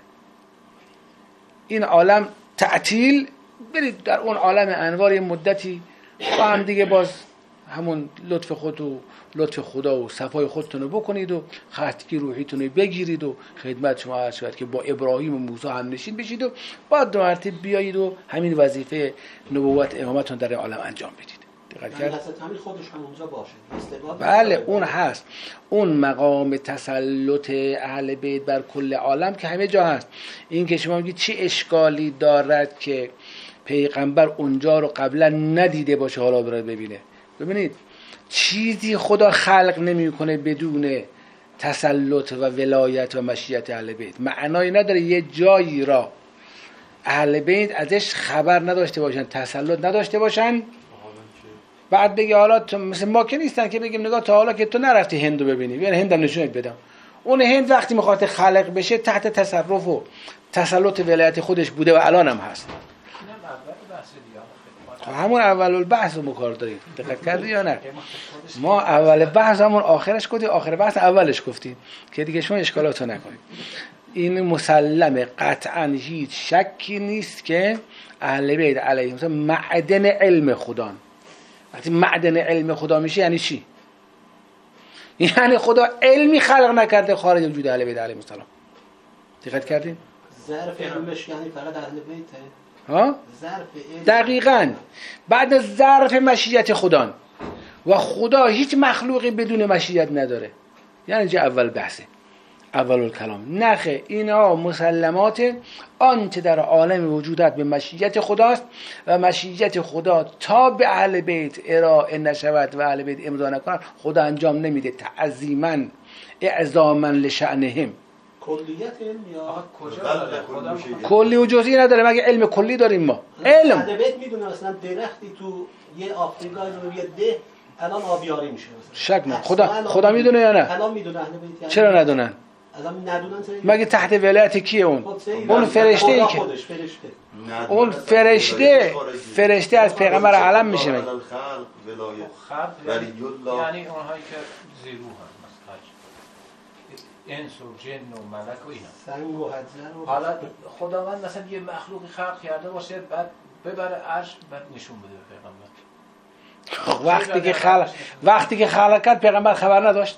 این عالم تعطیل، برید در اون عالم انوار یه مدتی با هم دیگه باز همون لطف خود و لطف خدا و صفای خودتون رو بکنید و خستگی روحیتون رو بگیرید و خدمت شما عرض شد که با ابراهیم و موسی هم نشین بشید و بعد دو مرتبه بیایید و همین وظیفه نبوت امامتون در عالم انجام بدید. دقت کرد؟ همین خودش هم اونجا باشه. بله اون هست، اون مقام تسلط اهل بیت بر کل عالم که همه جا هست. این که شما میگید چه اشکالی دارد که پیغمبر اونجا رو قبلا ندیده باشه حالا بره ببینه؟ ببینید چیزی خدا خلق نمیکنه بدون تسلط و ولایت و مشیت اهل بیت. معنایی نداره یه جایی را اهل بیت ازش خبر نداشته باشن، تسلط نداشته باشن، بعد بگی حالا تو مثل ما که نیستن که بگیم نگاه تا حالا که تو نرفتی هندو ببینی، بیان هندم نشونت بدم. اون هند وقتی میخواد خلق بشه تحت تصرف و تسلط ولایت خودش بوده و الان هم هست. همون اول البحث رو کار داریم، دقت کردی یا نه؟ ما اول بحث همون آخرش گفتیم، آخر بحث اولش گفتیم که دیگه شما اشکالاتو نکنید. این مسلمه قطعا هیچ شکی نیست که اهل بیت علیهم السلام معدن علم خدا. وقتی معدن علم خدا میشه یعنی چی؟ یعنی خدا علمی خلق نکرده خارج وجود اهل بیت علیهم السلام. دقت کردین؟ ظرف علمش یعنی فقط اهل بیته. ها؟ دقیقاً بعد از ظرف مشیت خدا، و خدا هیچ مخلوقی بدون مشیت نداره. یعنی اینجا اول بحثه، اول الکلام. نخه اینا مسلمات آنچه در عالم وجودت به مشیت خداست و مشیت خدا تا به اهل بیت ارائه نشود و اهل بیت امضا نکنن خدا انجام نمیده، تعظیما اعظاما لشأنهم. کلیت علم یا کجا کلی و جزئی نداره، مگه علم کلی داریم ما؟ علم اهل بیت میدونه مثلا درختی تو یه آفریقای رو یه ده الان آبیاری میشه مثلا. شک نه. خدا خدا میدونه یا نه؟ الان میدونه اهل بیت. چرا ندونن؟ مگه تحت ولایت کیه اون؟ اون فرشته ای که اون فرشته فرشته از پیغمبر علم میشه. مگه یعنی اونهایی که زیرو هم انس و جن و ملک و اینا سنگ و حجر و حالا خداوند مثلا یه مخلوقی خلق کرده باشه بعد ببره عرش بعد نشون بده به پیغمبر. وقتی که خلق وقتی که خلق کرد پیغمبر خبر نداشت؟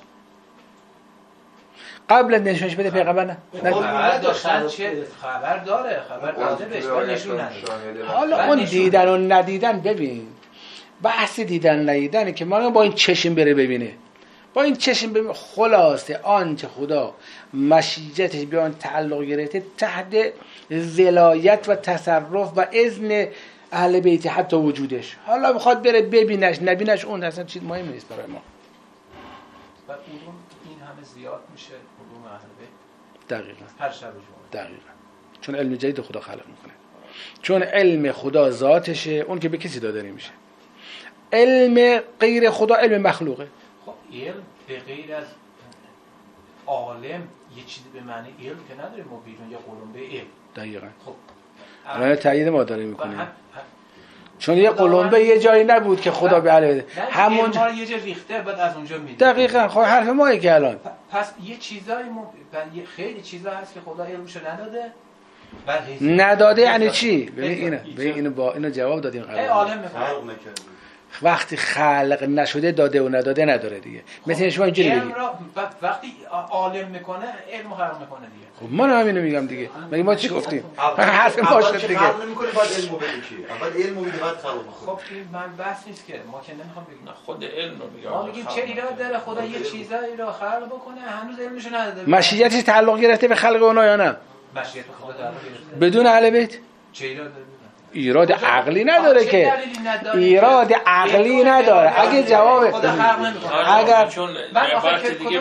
قبل نشونش بده پیغمبر نه خبر داشتن چه خبر داره خبر داده بهش ولی نشون نده. حالا اون دیدن و ندیدن ببین بحث دیدن ندیدنه که ما با این چشم بره ببینه با این چشم ببینه. خلاصه آنچه خدا مشیتش بیان تعلق گرفته تحت ولایت و تصرف و اذن اهل بیت حتی وجودش. حالا میخواد بره ببینش نبینش اون اصلا چیز مهم نیست برای ما. و علوم این همه زیاد میشه علوم اهل بیت دقیقاً هر شب جمعه دقیقاً چون علم جدید خدا خلق میکنه. چون علم خدا ذاتشه اون که به کسی داده نمیشه. علم غیر خدا علم مخلوقه. خب علم به غیر از عالم یه چیزی به معنی علم که نداره ما بیرون یه قلمبه علم. دقیقاً. خب الان تایید ما داره میکنیم چون یه قلمبه یه جایی نبود که خدا به علیه بده همون ما یه جا ریخته بعد از اونجا میده. دقیقاً. خب حرف ما که الان پس یه چیزایی ما خیلی چیزا هست که خدا علمشو نداده نداده. یعنی چی؟ ببین اینو ببین اینو با اینو جواب دادیم قبل. عالم میخواد وقتی خلق نشده داده و نداده نداره دیگه. مثل شما اینجوری بگید وقتی عالم میکنه علم خلق میکنه دیگه. خب من هم اینو میگم دیگه. مگه ما چی گفتیم؟ حرف ما شد دیگه. خلق نمیکنه بعد علمو بده کی؟ اول علمو میده بعد خلق میکنه. خب این من بحث نیست که ما که نمیخوام بگیم خود علم رو میگم. ما میگیم چه ایراد داره خدا یه چیزایی رو خلق بکنه هنوز علمشو نداده. مشیتش تعلق گرفته به خلق اونا یا نه؟ مشیت خدا تعلق گرفته. بدون اهل بیت؟ چه ایراد داره؟ ایراد عقلی نداره که ایراد عقلی نداره. اگه جواب اگر چون عبارت دیگه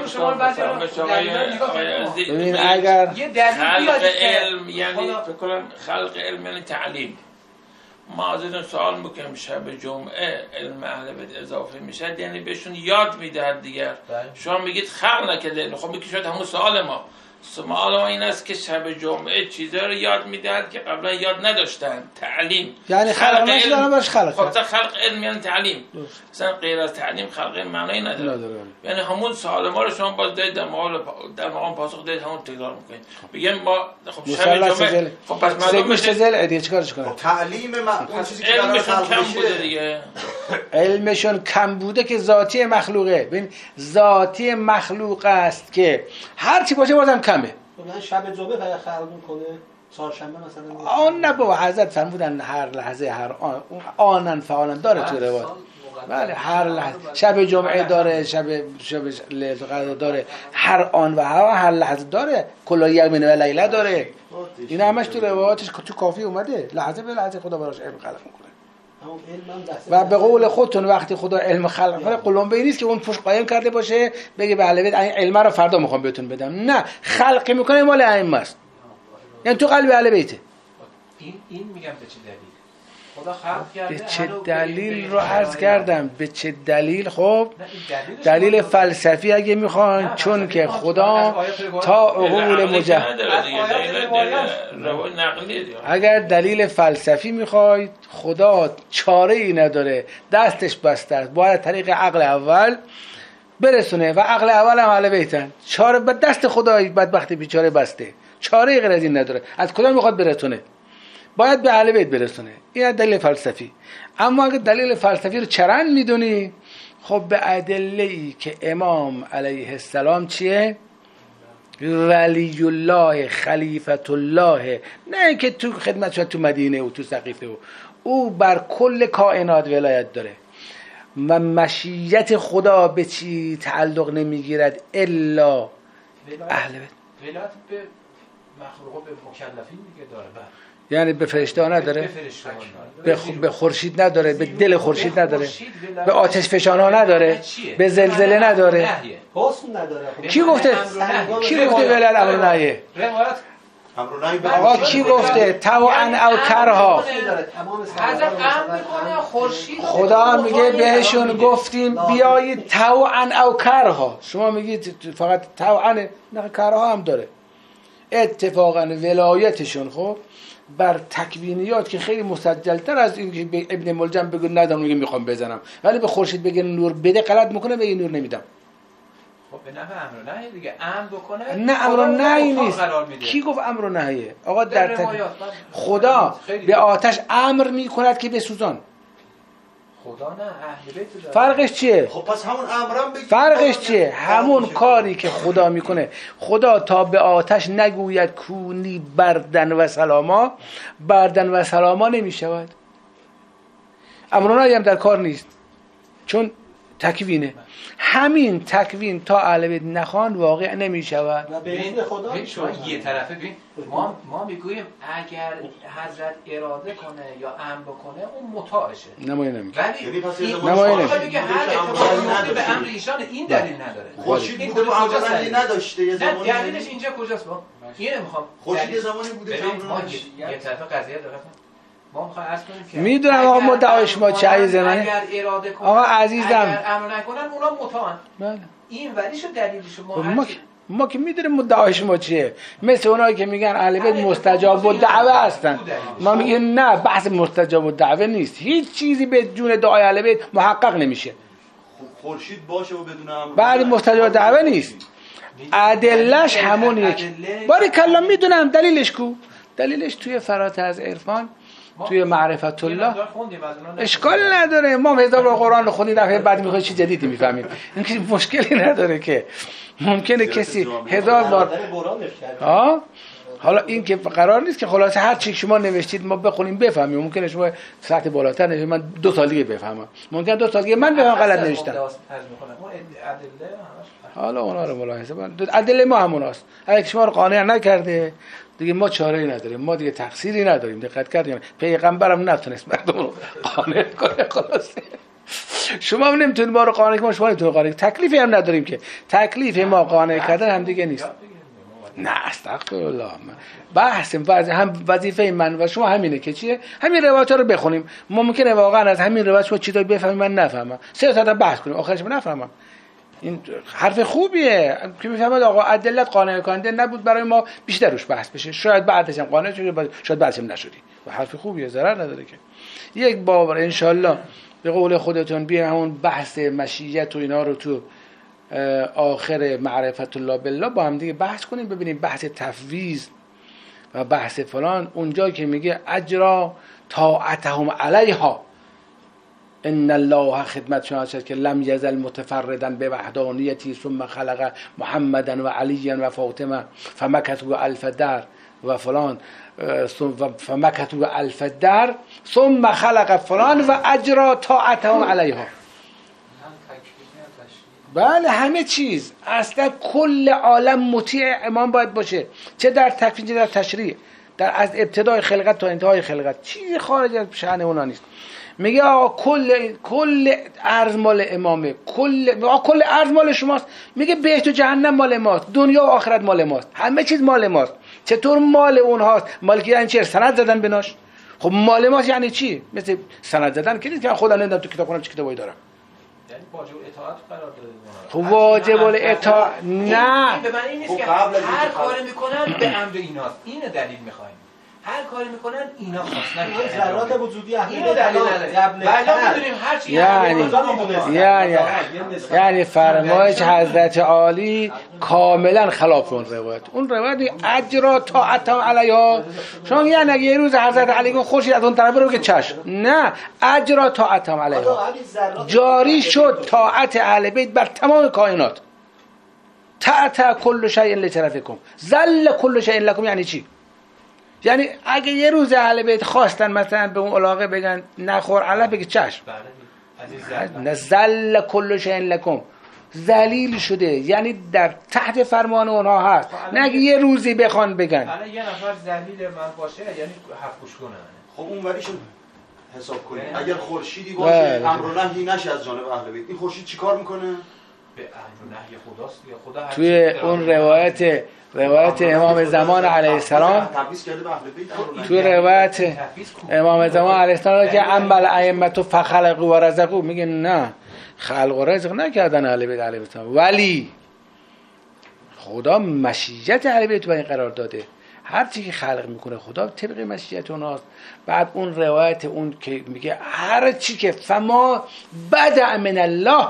ببین اگر خلق علم یعنی فکر خلق علم یعنی تعلیم. ما از این سوال میکنیم شب جمعه علم اهل بیت اضافه میشه یعنی بهشون یاد میدهد دیگر. شما میگید خلق نکرده. خب میگید شاید همون سوال ما سوال ما این است که شب جمعه چیزا رو یاد میدهد که قبلا یاد نداشتن. تعلیم یعنی خلق نشدن باش خلق. خب تا خلق علم یعنی تعلیم. مثلا غیر از تعلیم خلق معنی نداره. یعنی همون سوال ما رو شما باز دارید در مقام در مقام پاسخ دارید همون تکرار میکنید. بگیم ما خب شب جمعه خب پس مردم میشه زل دیگه چیکارش کنه؟ تعلیم ما اون چیزی که علمشون کم بوده دیگه. علمشون کم بوده که ذاتی مخلوقه. ببین ذاتی مخلوق است که هر چی باشه بازم کمه. من شب جمعه فقط خلق میکنه چهارشنبه مثلا آن نه بابا حضرت فرمودن هر لحظه هر آن آنن فعالن داره تو روایت. بله هر لحظه شب جمعه داره شب شب لیل قدر داره هر آن و هر هر لحظه داره کل یوم و لیله داره. این همش تو روایاتش تو کافی اومده لحظه به لحظه خدا براش علم خلق میکنه. و به قول خودتون وقتی خدا علم خلق کنه قلمبه نیست که اون پشت قایم کرده باشه بگه بله این علم رو فردا میخوام بهتون بدم. نه خلق میکنه مال ائمه است. یعنی تو قلب اهل بیته. این این میگم به چه دلیل خدا خلق کرده. به چه دلیل رو عرض کردم به چه دلیل. خب دلیل فلسفی اگه میخوان چون که خدا تا عقول مجرد اگر دلیل فلسفی میخواید خدا چاره ای نداره دستش بسته است باید طریق عقل اول برسونه و عقل اول هم اهل بیتن. چاره به دست خدای بدبخت بیچاره بسته چاره غیر از این نداره. از کدام میخواد برسونه؟ باید به اهل بیت برسونه. این دلیل فلسفی. اما اگه دلیل فلسفی رو چرند میدونی خب به ادله‌ای که امام علیه السلام چیه؟ ولی الله خلیفت الله، نه که تو خدمت شد تو مدینه و تو سقیفه و او بر کل کائنات ولایت داره و مشیت خدا به چی تعلق نمیگیرد الا اهل بیت. ولایت به مخلوقا به مکلفین دیگه داره. یعنی به فرشته نداره، به به خورشید نداره، به دل خورشید نداره، به آتش فشان ها نداره، به زلزله نداره. حسن نداره. کی گفته؟ کی گفته ولایت امر نهیه؟ آقا کی گفته طوعا او کرها؟ حضرت امر میکنه خورشید خدا میگه بهشون گفتیم بیایید طوعا او کرها. شما میگید فقط طوعا، نه کرها هم داره. اتفاقا ولایتشون خب بر تکوینیات که خیلی مسجلتر از این که ابن ملجم بگه ندارم میگه میخوام بزنم، ولی به خورشید بگه نور بده غلط میکنه، به این نور نمیدم. خب به نفع امر و نهی دیگه. امر بکنه نه امر و نهی نیست. کی گفت امر و نهیه؟ آقا در تک... خدا به آتش امر میکند که بسوزان. خدا نه اهل بیت داره. فرقش چیه؟ خب پس همون امرم بگید. فرقش چیه؟ همون کاری که خدا میکنه. خدا تا به آتش نگوید کونی بردن و سلاما، بردن و سلاما نمیشود. امر و نهی هم در کار نیست، چون تکوینه. همین تکوین تا اهل بیت نخوان واقع نمی شود. و به اذن خدا ببین شما یه طرفه ببین ما ما میگوییم اگر حضرت اراده کنه یا امر بکنه اون مطاعشه. نمایی نمیگه. ولی این نمایی نمیگه نمیگه. که هر اتفاقی به امر ایشان این دلیل نداره. خورشید بوده و امرانی نداشته یه زمانی. نه دلیلش اینجا کجاست با؟ اینو میخوام. خورشید یه زمانی بوده که ما یه طرفه قضیه دقت ما میخوایم عرض کنیم که میدونم آقا مدعای شما چه عزیز منه. اگر اراده کنن آقا عزیزم اگر امر نکنن اونا مطاعن. بله. این ولیشو دلیلش ما ما ما که میدونیم مدعای شما چیه. مثل اونایی که میگن اهل بیت مستجاب الدعوه هستن، ما میگیم نه، بحث مستجاب الدعوه نیست. هیچ چیزی به جون دعای اهل بیت محقق نمیشه. خورشید باشه و بدون امر بعد مستجاب الدعوه نیست. ادلهش همون یک. باری کلا میدونم دلیلش کو. دلیلش توی فرات از عرفان، توی معرفت الله اشکال نداره. ما هزار بار قرآن رو خوندیم دفعه بعد میخوایم چیز جدیدی میفهمیم. این که مشکلی نداره که. ممکنه کسی هزار بار ها حالا این که قرار نیست که خلاصه هر چی شما نوشتید ما بخونیم بفهمیم. ممکنه شما سطح بالاتر نوشتید من دو سال دیگه بفهمم، ممکنه دو سال دیگه من بفهمم غلط نوشتم. حالا اونا رو ملاحظه کن. ادله ما هموناست. اگه شما رو قانع نکرده دیگه ما چاره‌ای نداریم، ما دیگه تقصیری نداریم. دقت کردین پیغمبرم نتونست مردم رو قانع کنه. خلاصه شما هم نمیتونید ما رو قانع کنید، شما نمیتونید قانع. تکلیفی هم نداریم که. تکلیف ما قانع کردن هم دیگه نیست. نه استغفرالله. بحث هم وظیفه من و شما همینه که چیه؟ همین روایت‌ها رو بخونیم. ممکنه واقعا از همین روایت شما چیزایی بفهمید من نفهمم. سه تا بحث کنیم آخرش من نفهمم. این حرف خوبیه که میفهمد آقا ادلت قانع کننده نبود برای ما بیشتر روش بحث بشه. شاید بعدش هم قانع شدی، شاید بعدش هم نشدی. و حرف خوبیه، ضرر نداره که. یک بار ان شاء الله به قول خودتون بیا همون بحث مشیت و اینا رو تو آخر معرفت الله بالله با هم دیگه بحث کنیم، ببینیم بحث تفویض و بحث فلان اونجا که میگه اجرا طاعتهم علیها ان الله خدمت شما شد که لم یزل متفردا به وحدانیتی ثم خلق محمدا و علیا و فاطمه فمکثوا الف در و فلان فمکثوا الف در ثم خلق فلان و اجرا طاعتهم علیها. بله همه چیز اصلا کل عالم مطیع امام باید باشه، چه در تکوین چه در تشریع، در از ابتدای خلقت تا انتهای خلقت. چیزی خارج از شأن اونا نیست. میگه آقا کل کل ارض مال امامه، کل آقا کل ارض مال شماست. میگه بهشت و جهنم مال ماست، دنیا و آخرت مال ماست، همه چیز مال ماست. چطور مال اونهاست؟ مالکی یعنی چه؟ سند زدن بناش. خب مال ماست یعنی چی؟ مثل سند زدن که نیست که خدا نمیدونم تو کتاب خونم چه کتابایی دارم. یعنی واجب اطاعت قرار داده. خب واجب الاطاعت نه. به معنی نیست که هر کاری میکنن به امر ایناست. اینو دلیل میخوایم. هر کاری میکنن اینا خواستن ذرات وجودی اهل اینو دلیل نداره. بعدا میدونیم هر چی یعنی یعنی یعنی فرمایش حضرت عالی کاملا خلاف اون روایت. اون روایت اجرا طاعتهم علیها. شما یعنی اگه یه روز حضرت علی گفت خورشید از اون طرف رو که چشم، نه اجرا طاعتهم علیها. جاری شد طاعت اهل بیت بر تمام کائنات. طاعت کل شیء لطرفکم ذل کل شیء لکم. یعنی چی؟ یعنی اگه یه روز اهل بیت خواستن مثلا به اون علاقه بگن نخور علف بگه چشم، نزل کل شیء لکم، ذلیل شده یعنی در تحت فرمان اونها هست. نه اگه یه روزی بخوان بگن الان یه نفر ذلیل من باشه یعنی هفت گوش کنه. خب اون وریشو حساب کنید. اگر خورشیدی باشه امر و نهی نشه از جانب اهل بیت، این خورشید چیکار میکنه؟ به امر نهی خداست یا خدا توی اون روایت روایت امام زمان علیه السلام توی روایت امام زمان علیه السلام که انبل ائمه فخلقوا و رزقوا، میگه نه خلق و رزق نکردن اهل بیت علیه السلام، ولی خدا مشیت اهل بیت رو قرار داده. هر چی که خلق میکنه خدا طبق مشیت اوناست. بعد اون روایت اون که میگه هر چی که فما بدع من الله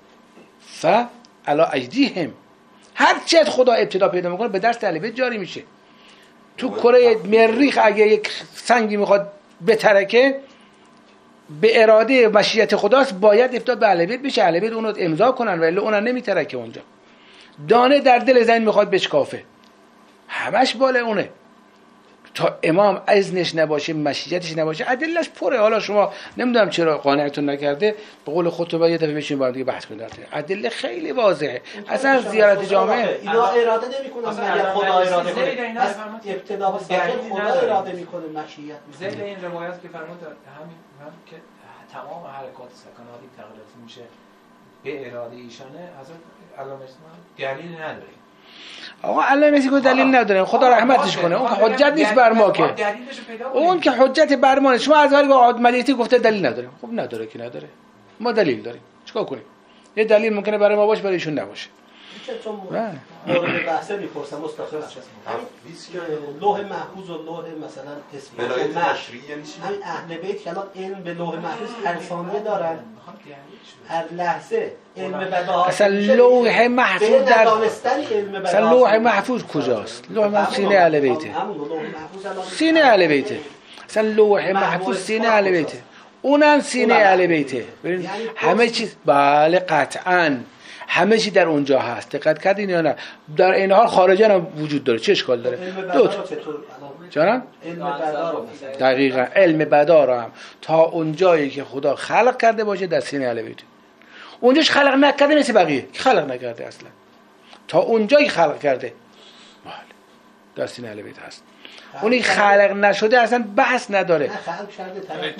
فعلی ایدیهم، هر چی از خدا ابتدا پیدا میکنه به دست اهل بیت جاری میشه. تو کره مریخ اگه یک سنگی میخواد بترکه به اراده مشیت خداست، باید ابتدا به اهل بیت بشه، اهل بیت اونو امضا کنن ولی اونم نمیترکه. اونجا دانه در دل زمین میخواد بشکافه، همش بالا اونه. تا امام اذنش نباشه، مشیتش نباشه، ادلهش پره. حالا شما نمیدونم چرا قانعتون نکرده، به قول خودتون باید یه دفعه بشین با هم دیگه بحث کنید. ادله خیلی واضحه. اصلا زیارت جامعه اینا اراده نمیکنن، مگر خدا اراده کنه. از ابتدا با ساکن خدا اراده میکنه، مشیت زیر این روایت که فرمود همین هم که تمام حرکات سکناتی تقلید میشه به اراده ایشانه، حضرت علامه اسلام دلیل نداره. آقا علامه مسیح دلیل نداره، خدا رحمتش کنه. اون که حجت نیست بر ما، که اون که حجت بر ما. شما از ولی با ملیتی گفته دلیل نداره. خب نداره که نداره، ما دلیل داریم، چیکار کنیم؟ یه دلیل ممکنه برای ما باشه برای ایشون نباشه. چون مورد بحثه میپرسم مستقل لوح محفوظ و لوح مثلا اسم ولایت تشریعی یعنی چی؟ همین اهل بیت که الان علم به لوح محفوظ هر ثانیه دارن، هر لحظه علم بداهه. اصلا لوح محفوظ در اصلا لوح محفوظ کجاست؟ لوح محفوظ سینه اهل بیته، سینه اهل بیته. اصلا لوح محفوظ سینه اهل بیته، اونم سینه اهل بیته. ببین همه چیز، بله قطعاً همه چی در اونجا هست. دقت کردین یا نه؟ در این حال خارجا هم وجود داره. چه اشکال داره؟ دو تا جانم دقیقاً علم بدار هم تا اونجایی که خدا خلق کرده باشه در سینه اهل بیت. اونجاش خلق نکرده مثل بقیه، خلق نکرده اصلا. تا اونجایی خلق کرده بله در سینه اهل بیت هست. اونی خلق نشده اصلا بحث نداره. خلق شده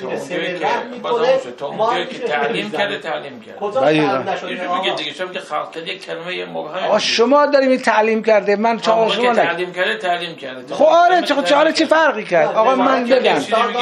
تا اونجایی که تعلیم کرده تعلیم کرده. کجا خلق نشده؟ میگه دیگه شما که خلق کرده یک کلمه مبهم. آ شما داریم این تعلیم کرده، من چه شما نه تعلیم کرده تعلیم کرده. خب آره چه چه چه فرقی کرد؟ آقا من بگم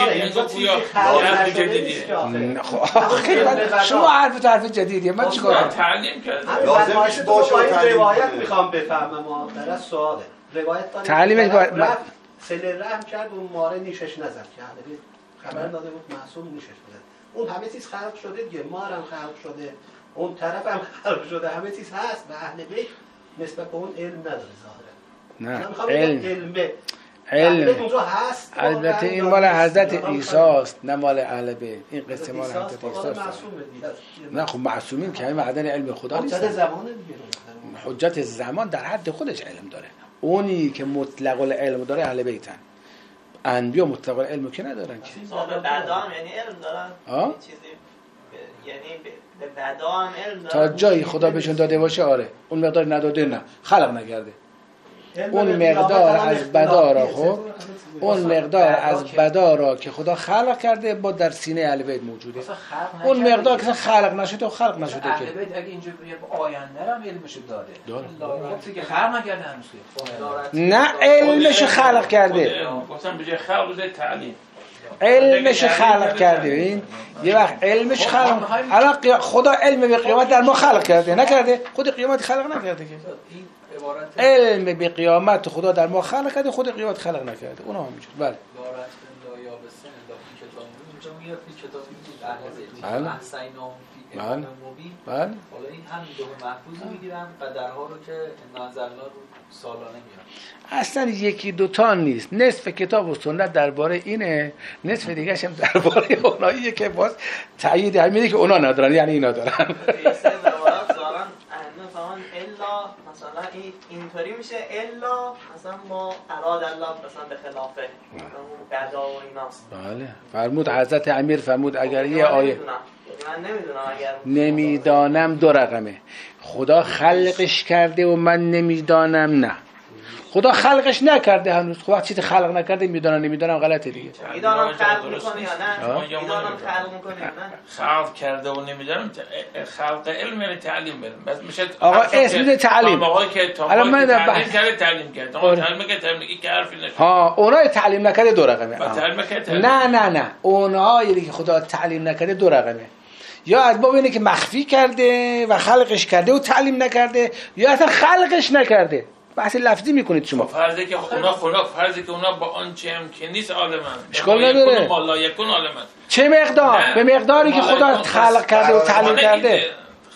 شما حرف تعریف جدیدیه، من چیکار کنم؟ تعلیم کرده. لازم میشه باشه روایت میخوام بفهمم. ما در سواله روایت تعلیمش باید سله رحم کرد اون ماره نیشش نزد که اهل بیت خبر داده بود معصوم نیشش بزد. اون همه چیز خلق شده دیگه، مارم خلق شده، اون طرف هم خلق شده، همه چیز هست. و اهل بیت نسبت به اون علم نداره ظاهرا. نه علم علم علم اونجا هست. البته این مال حضرت عیسی است نه مال اهل بیت. این قصه مال حضرت عیسی است. نه خب معصومین که همین معدن علم خدا نیست. حجت زمان دیگه. حجت زمان در حد خودش علم داره. اونی که مطلق العلم داره اهل بیتن. انبیا مطلق العلم که ندارن که. به بعدا هم یعنی علم دارن. آه؟ چیزی یعنی به بعدا هم علم تا دارن. جایی خدا بهشون داده باشه آره. اون مقدار نداده نه. خلق نکرده. اون مقدار از بدا را خب اون مقدار از بدا را که خدا خلق کرده با در سینه اهل بیت موجوده. اون مقدار که خلق نشده و خلق نشده که اهل بیت اگه اینجا به آینده هم علمش داده داره که خلق نکرده هنوز. نه علمش خلق کرده. گفتم به جای خلق بده تعلیم. علمش خلق کرده. این یه وقت علمش خلق الان خدا علم به قیامت در ما خلق کرده نکرده. خود قیامت خلق نکرده که. علم به قیامت خدا در ما خلق کرده، خود قیامت خلق نکرده. اونها همینجور. بله. بله. بله. بله. حالا این هم دو محفوظ میگیرن قدرها رو که نازلنا رو سالانه میارن. اصلا یکی دوتا نیست. نصف کتاب و سنت درباره اینه، نصف دیگه‌ش هم درباره اوناییه که باز تایید همینه که اونا ندارن یعنی اینا دارن. الا مثلا این اینطوری میشه الا مثلا ما اراد الله مثلا به خلافه بعدا و ایناست. بله فرمود حضرت امیر فرمود اگر یه آیه من نمیدونم اگر نمیدانم دو رقمه خدا خلقش کرده و من نمیدانم نه خدا خلقش نکرده هنوز. خب وقتی چیزی خلق نکرده میدونن نمیدونم غلطه دیگه. میدونم خلق میکنه یا نه؟ میدونم خلق میکنه یا نه؟ خلق کرده و نمیدونم خلق علم یعنی تعلیم برم. بس میشه آقا اسم میده تعلیم. آقا که الان من تعلیم کرده تعلیم کرده. آقا تعلیم کرده تعلیم که حرفی نشه. ها اونای تعلیم نکرده دو رقمه. تعلیم کرده. نه نه نه اونایی که خدا تعلیم نکرده دو رقمه. یا از باب اینه که مخفی کرده و خلقش کرده و تعلیم نکرده، یا اصلا خلقش نکرده. بحث لفظی میکنید شما. فرضی که اونا خدا فرضی که اونا با آنچه هم که نیست عالمن. اشکال نداره. مالا یکون عالمن. چه مقدار؟ به مقداری که خدا خلق کرده و تعلیم کرده.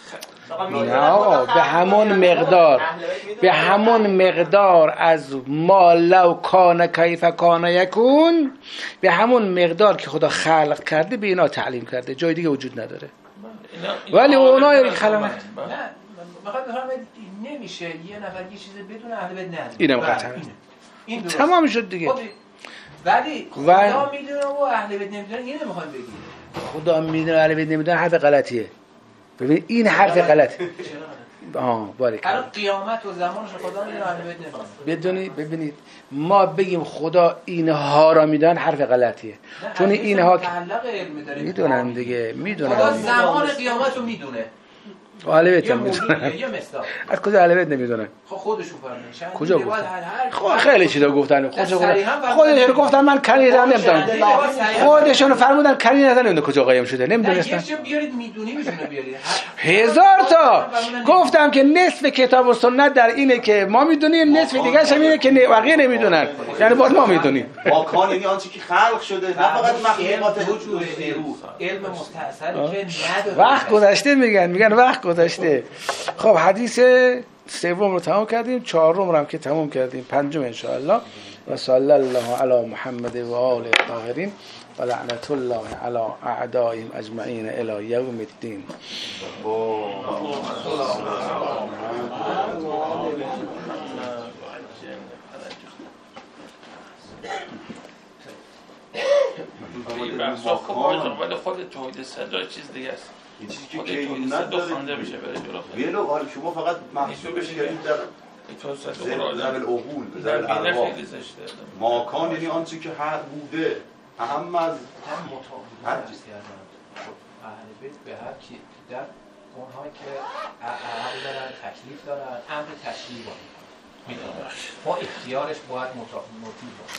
نه آقا به همون مقدار به همون مقدار از ما لو کان کیف کان یکون، به همون مقدار که خدا خلق کرده به اینا تعلیم کرده، جای دیگه وجود نداره. ولی اونایی که خلق نه میخواد بفهمید نمیشه یه نفر یه چیز بدون اهل بیت نداره. اینم قطعا این تمام شد دیگه. ولی خدا میدونه و اهل بیت نمیدونه، اینو نمیخوام بگید. خدا میدونه اهل بیت نمیدونه حرف غلطیه. ببین این حرف غلطه. آه باریک. الان قیامت و زمانش خدا میدونه اهل بیت نمیدونه. بدونید ببینید ما بگیم خدا اینها را میدونن حرف غلطیه. چون اینها میدونن دیگه، میدونن. خدا زمان قیامت رو میدونه. اهل بیت نمیدونن. یه مثال. از کجا اهل بیت نمیدونن؟ خب خودشون فرمودن. کجا گفتن؟ خب خیلی چیزا گفتن. خودشون گفتن من کنیزم نمیدونم. خودشون فرمودن کنیزم نمیدونم کجا قایم شده، نمیدونستن. یه چیز بیارید میدونی میشونه بیارید. هزار تا گفتم که نصف کتاب و سنت در اینه که ما میدونیم، نصف دیگه هم اینه که بقیه نمیدونن. یعنی باز ما میدونیم. ماکان یعنی آنچه که خلق شده، نه فقط مخلوقات وجود علم مستأصل که نداره. وقت گذشته میگن میگن وقت گذشته. خب حدیث سوم رو تمام کردیم، چهارم رو هم که تمام کردیم، پنجم ان شاء الله. و صلی الله علی محمد و آل الطاهرین و لعنت الله علی اعدائهم اجمعین الی یوم الدین. این بحثا خب باید ولی خود توحید صدر چیز دیگه است. این چیزی که توحید صدر خوانده بشه بره جلو. ولی حالا شما فقط محسوبش کردید در ذل العقول، ذل الارواح. ماکان یعنی آنچه که حق بوده، اهم از هر چیزی کردن. اهل بیت به هر کی در اونهایی که عقل دارن، تکلیف دارن، امر تشریع میکنن. با اختیارش باید مطیع باشه.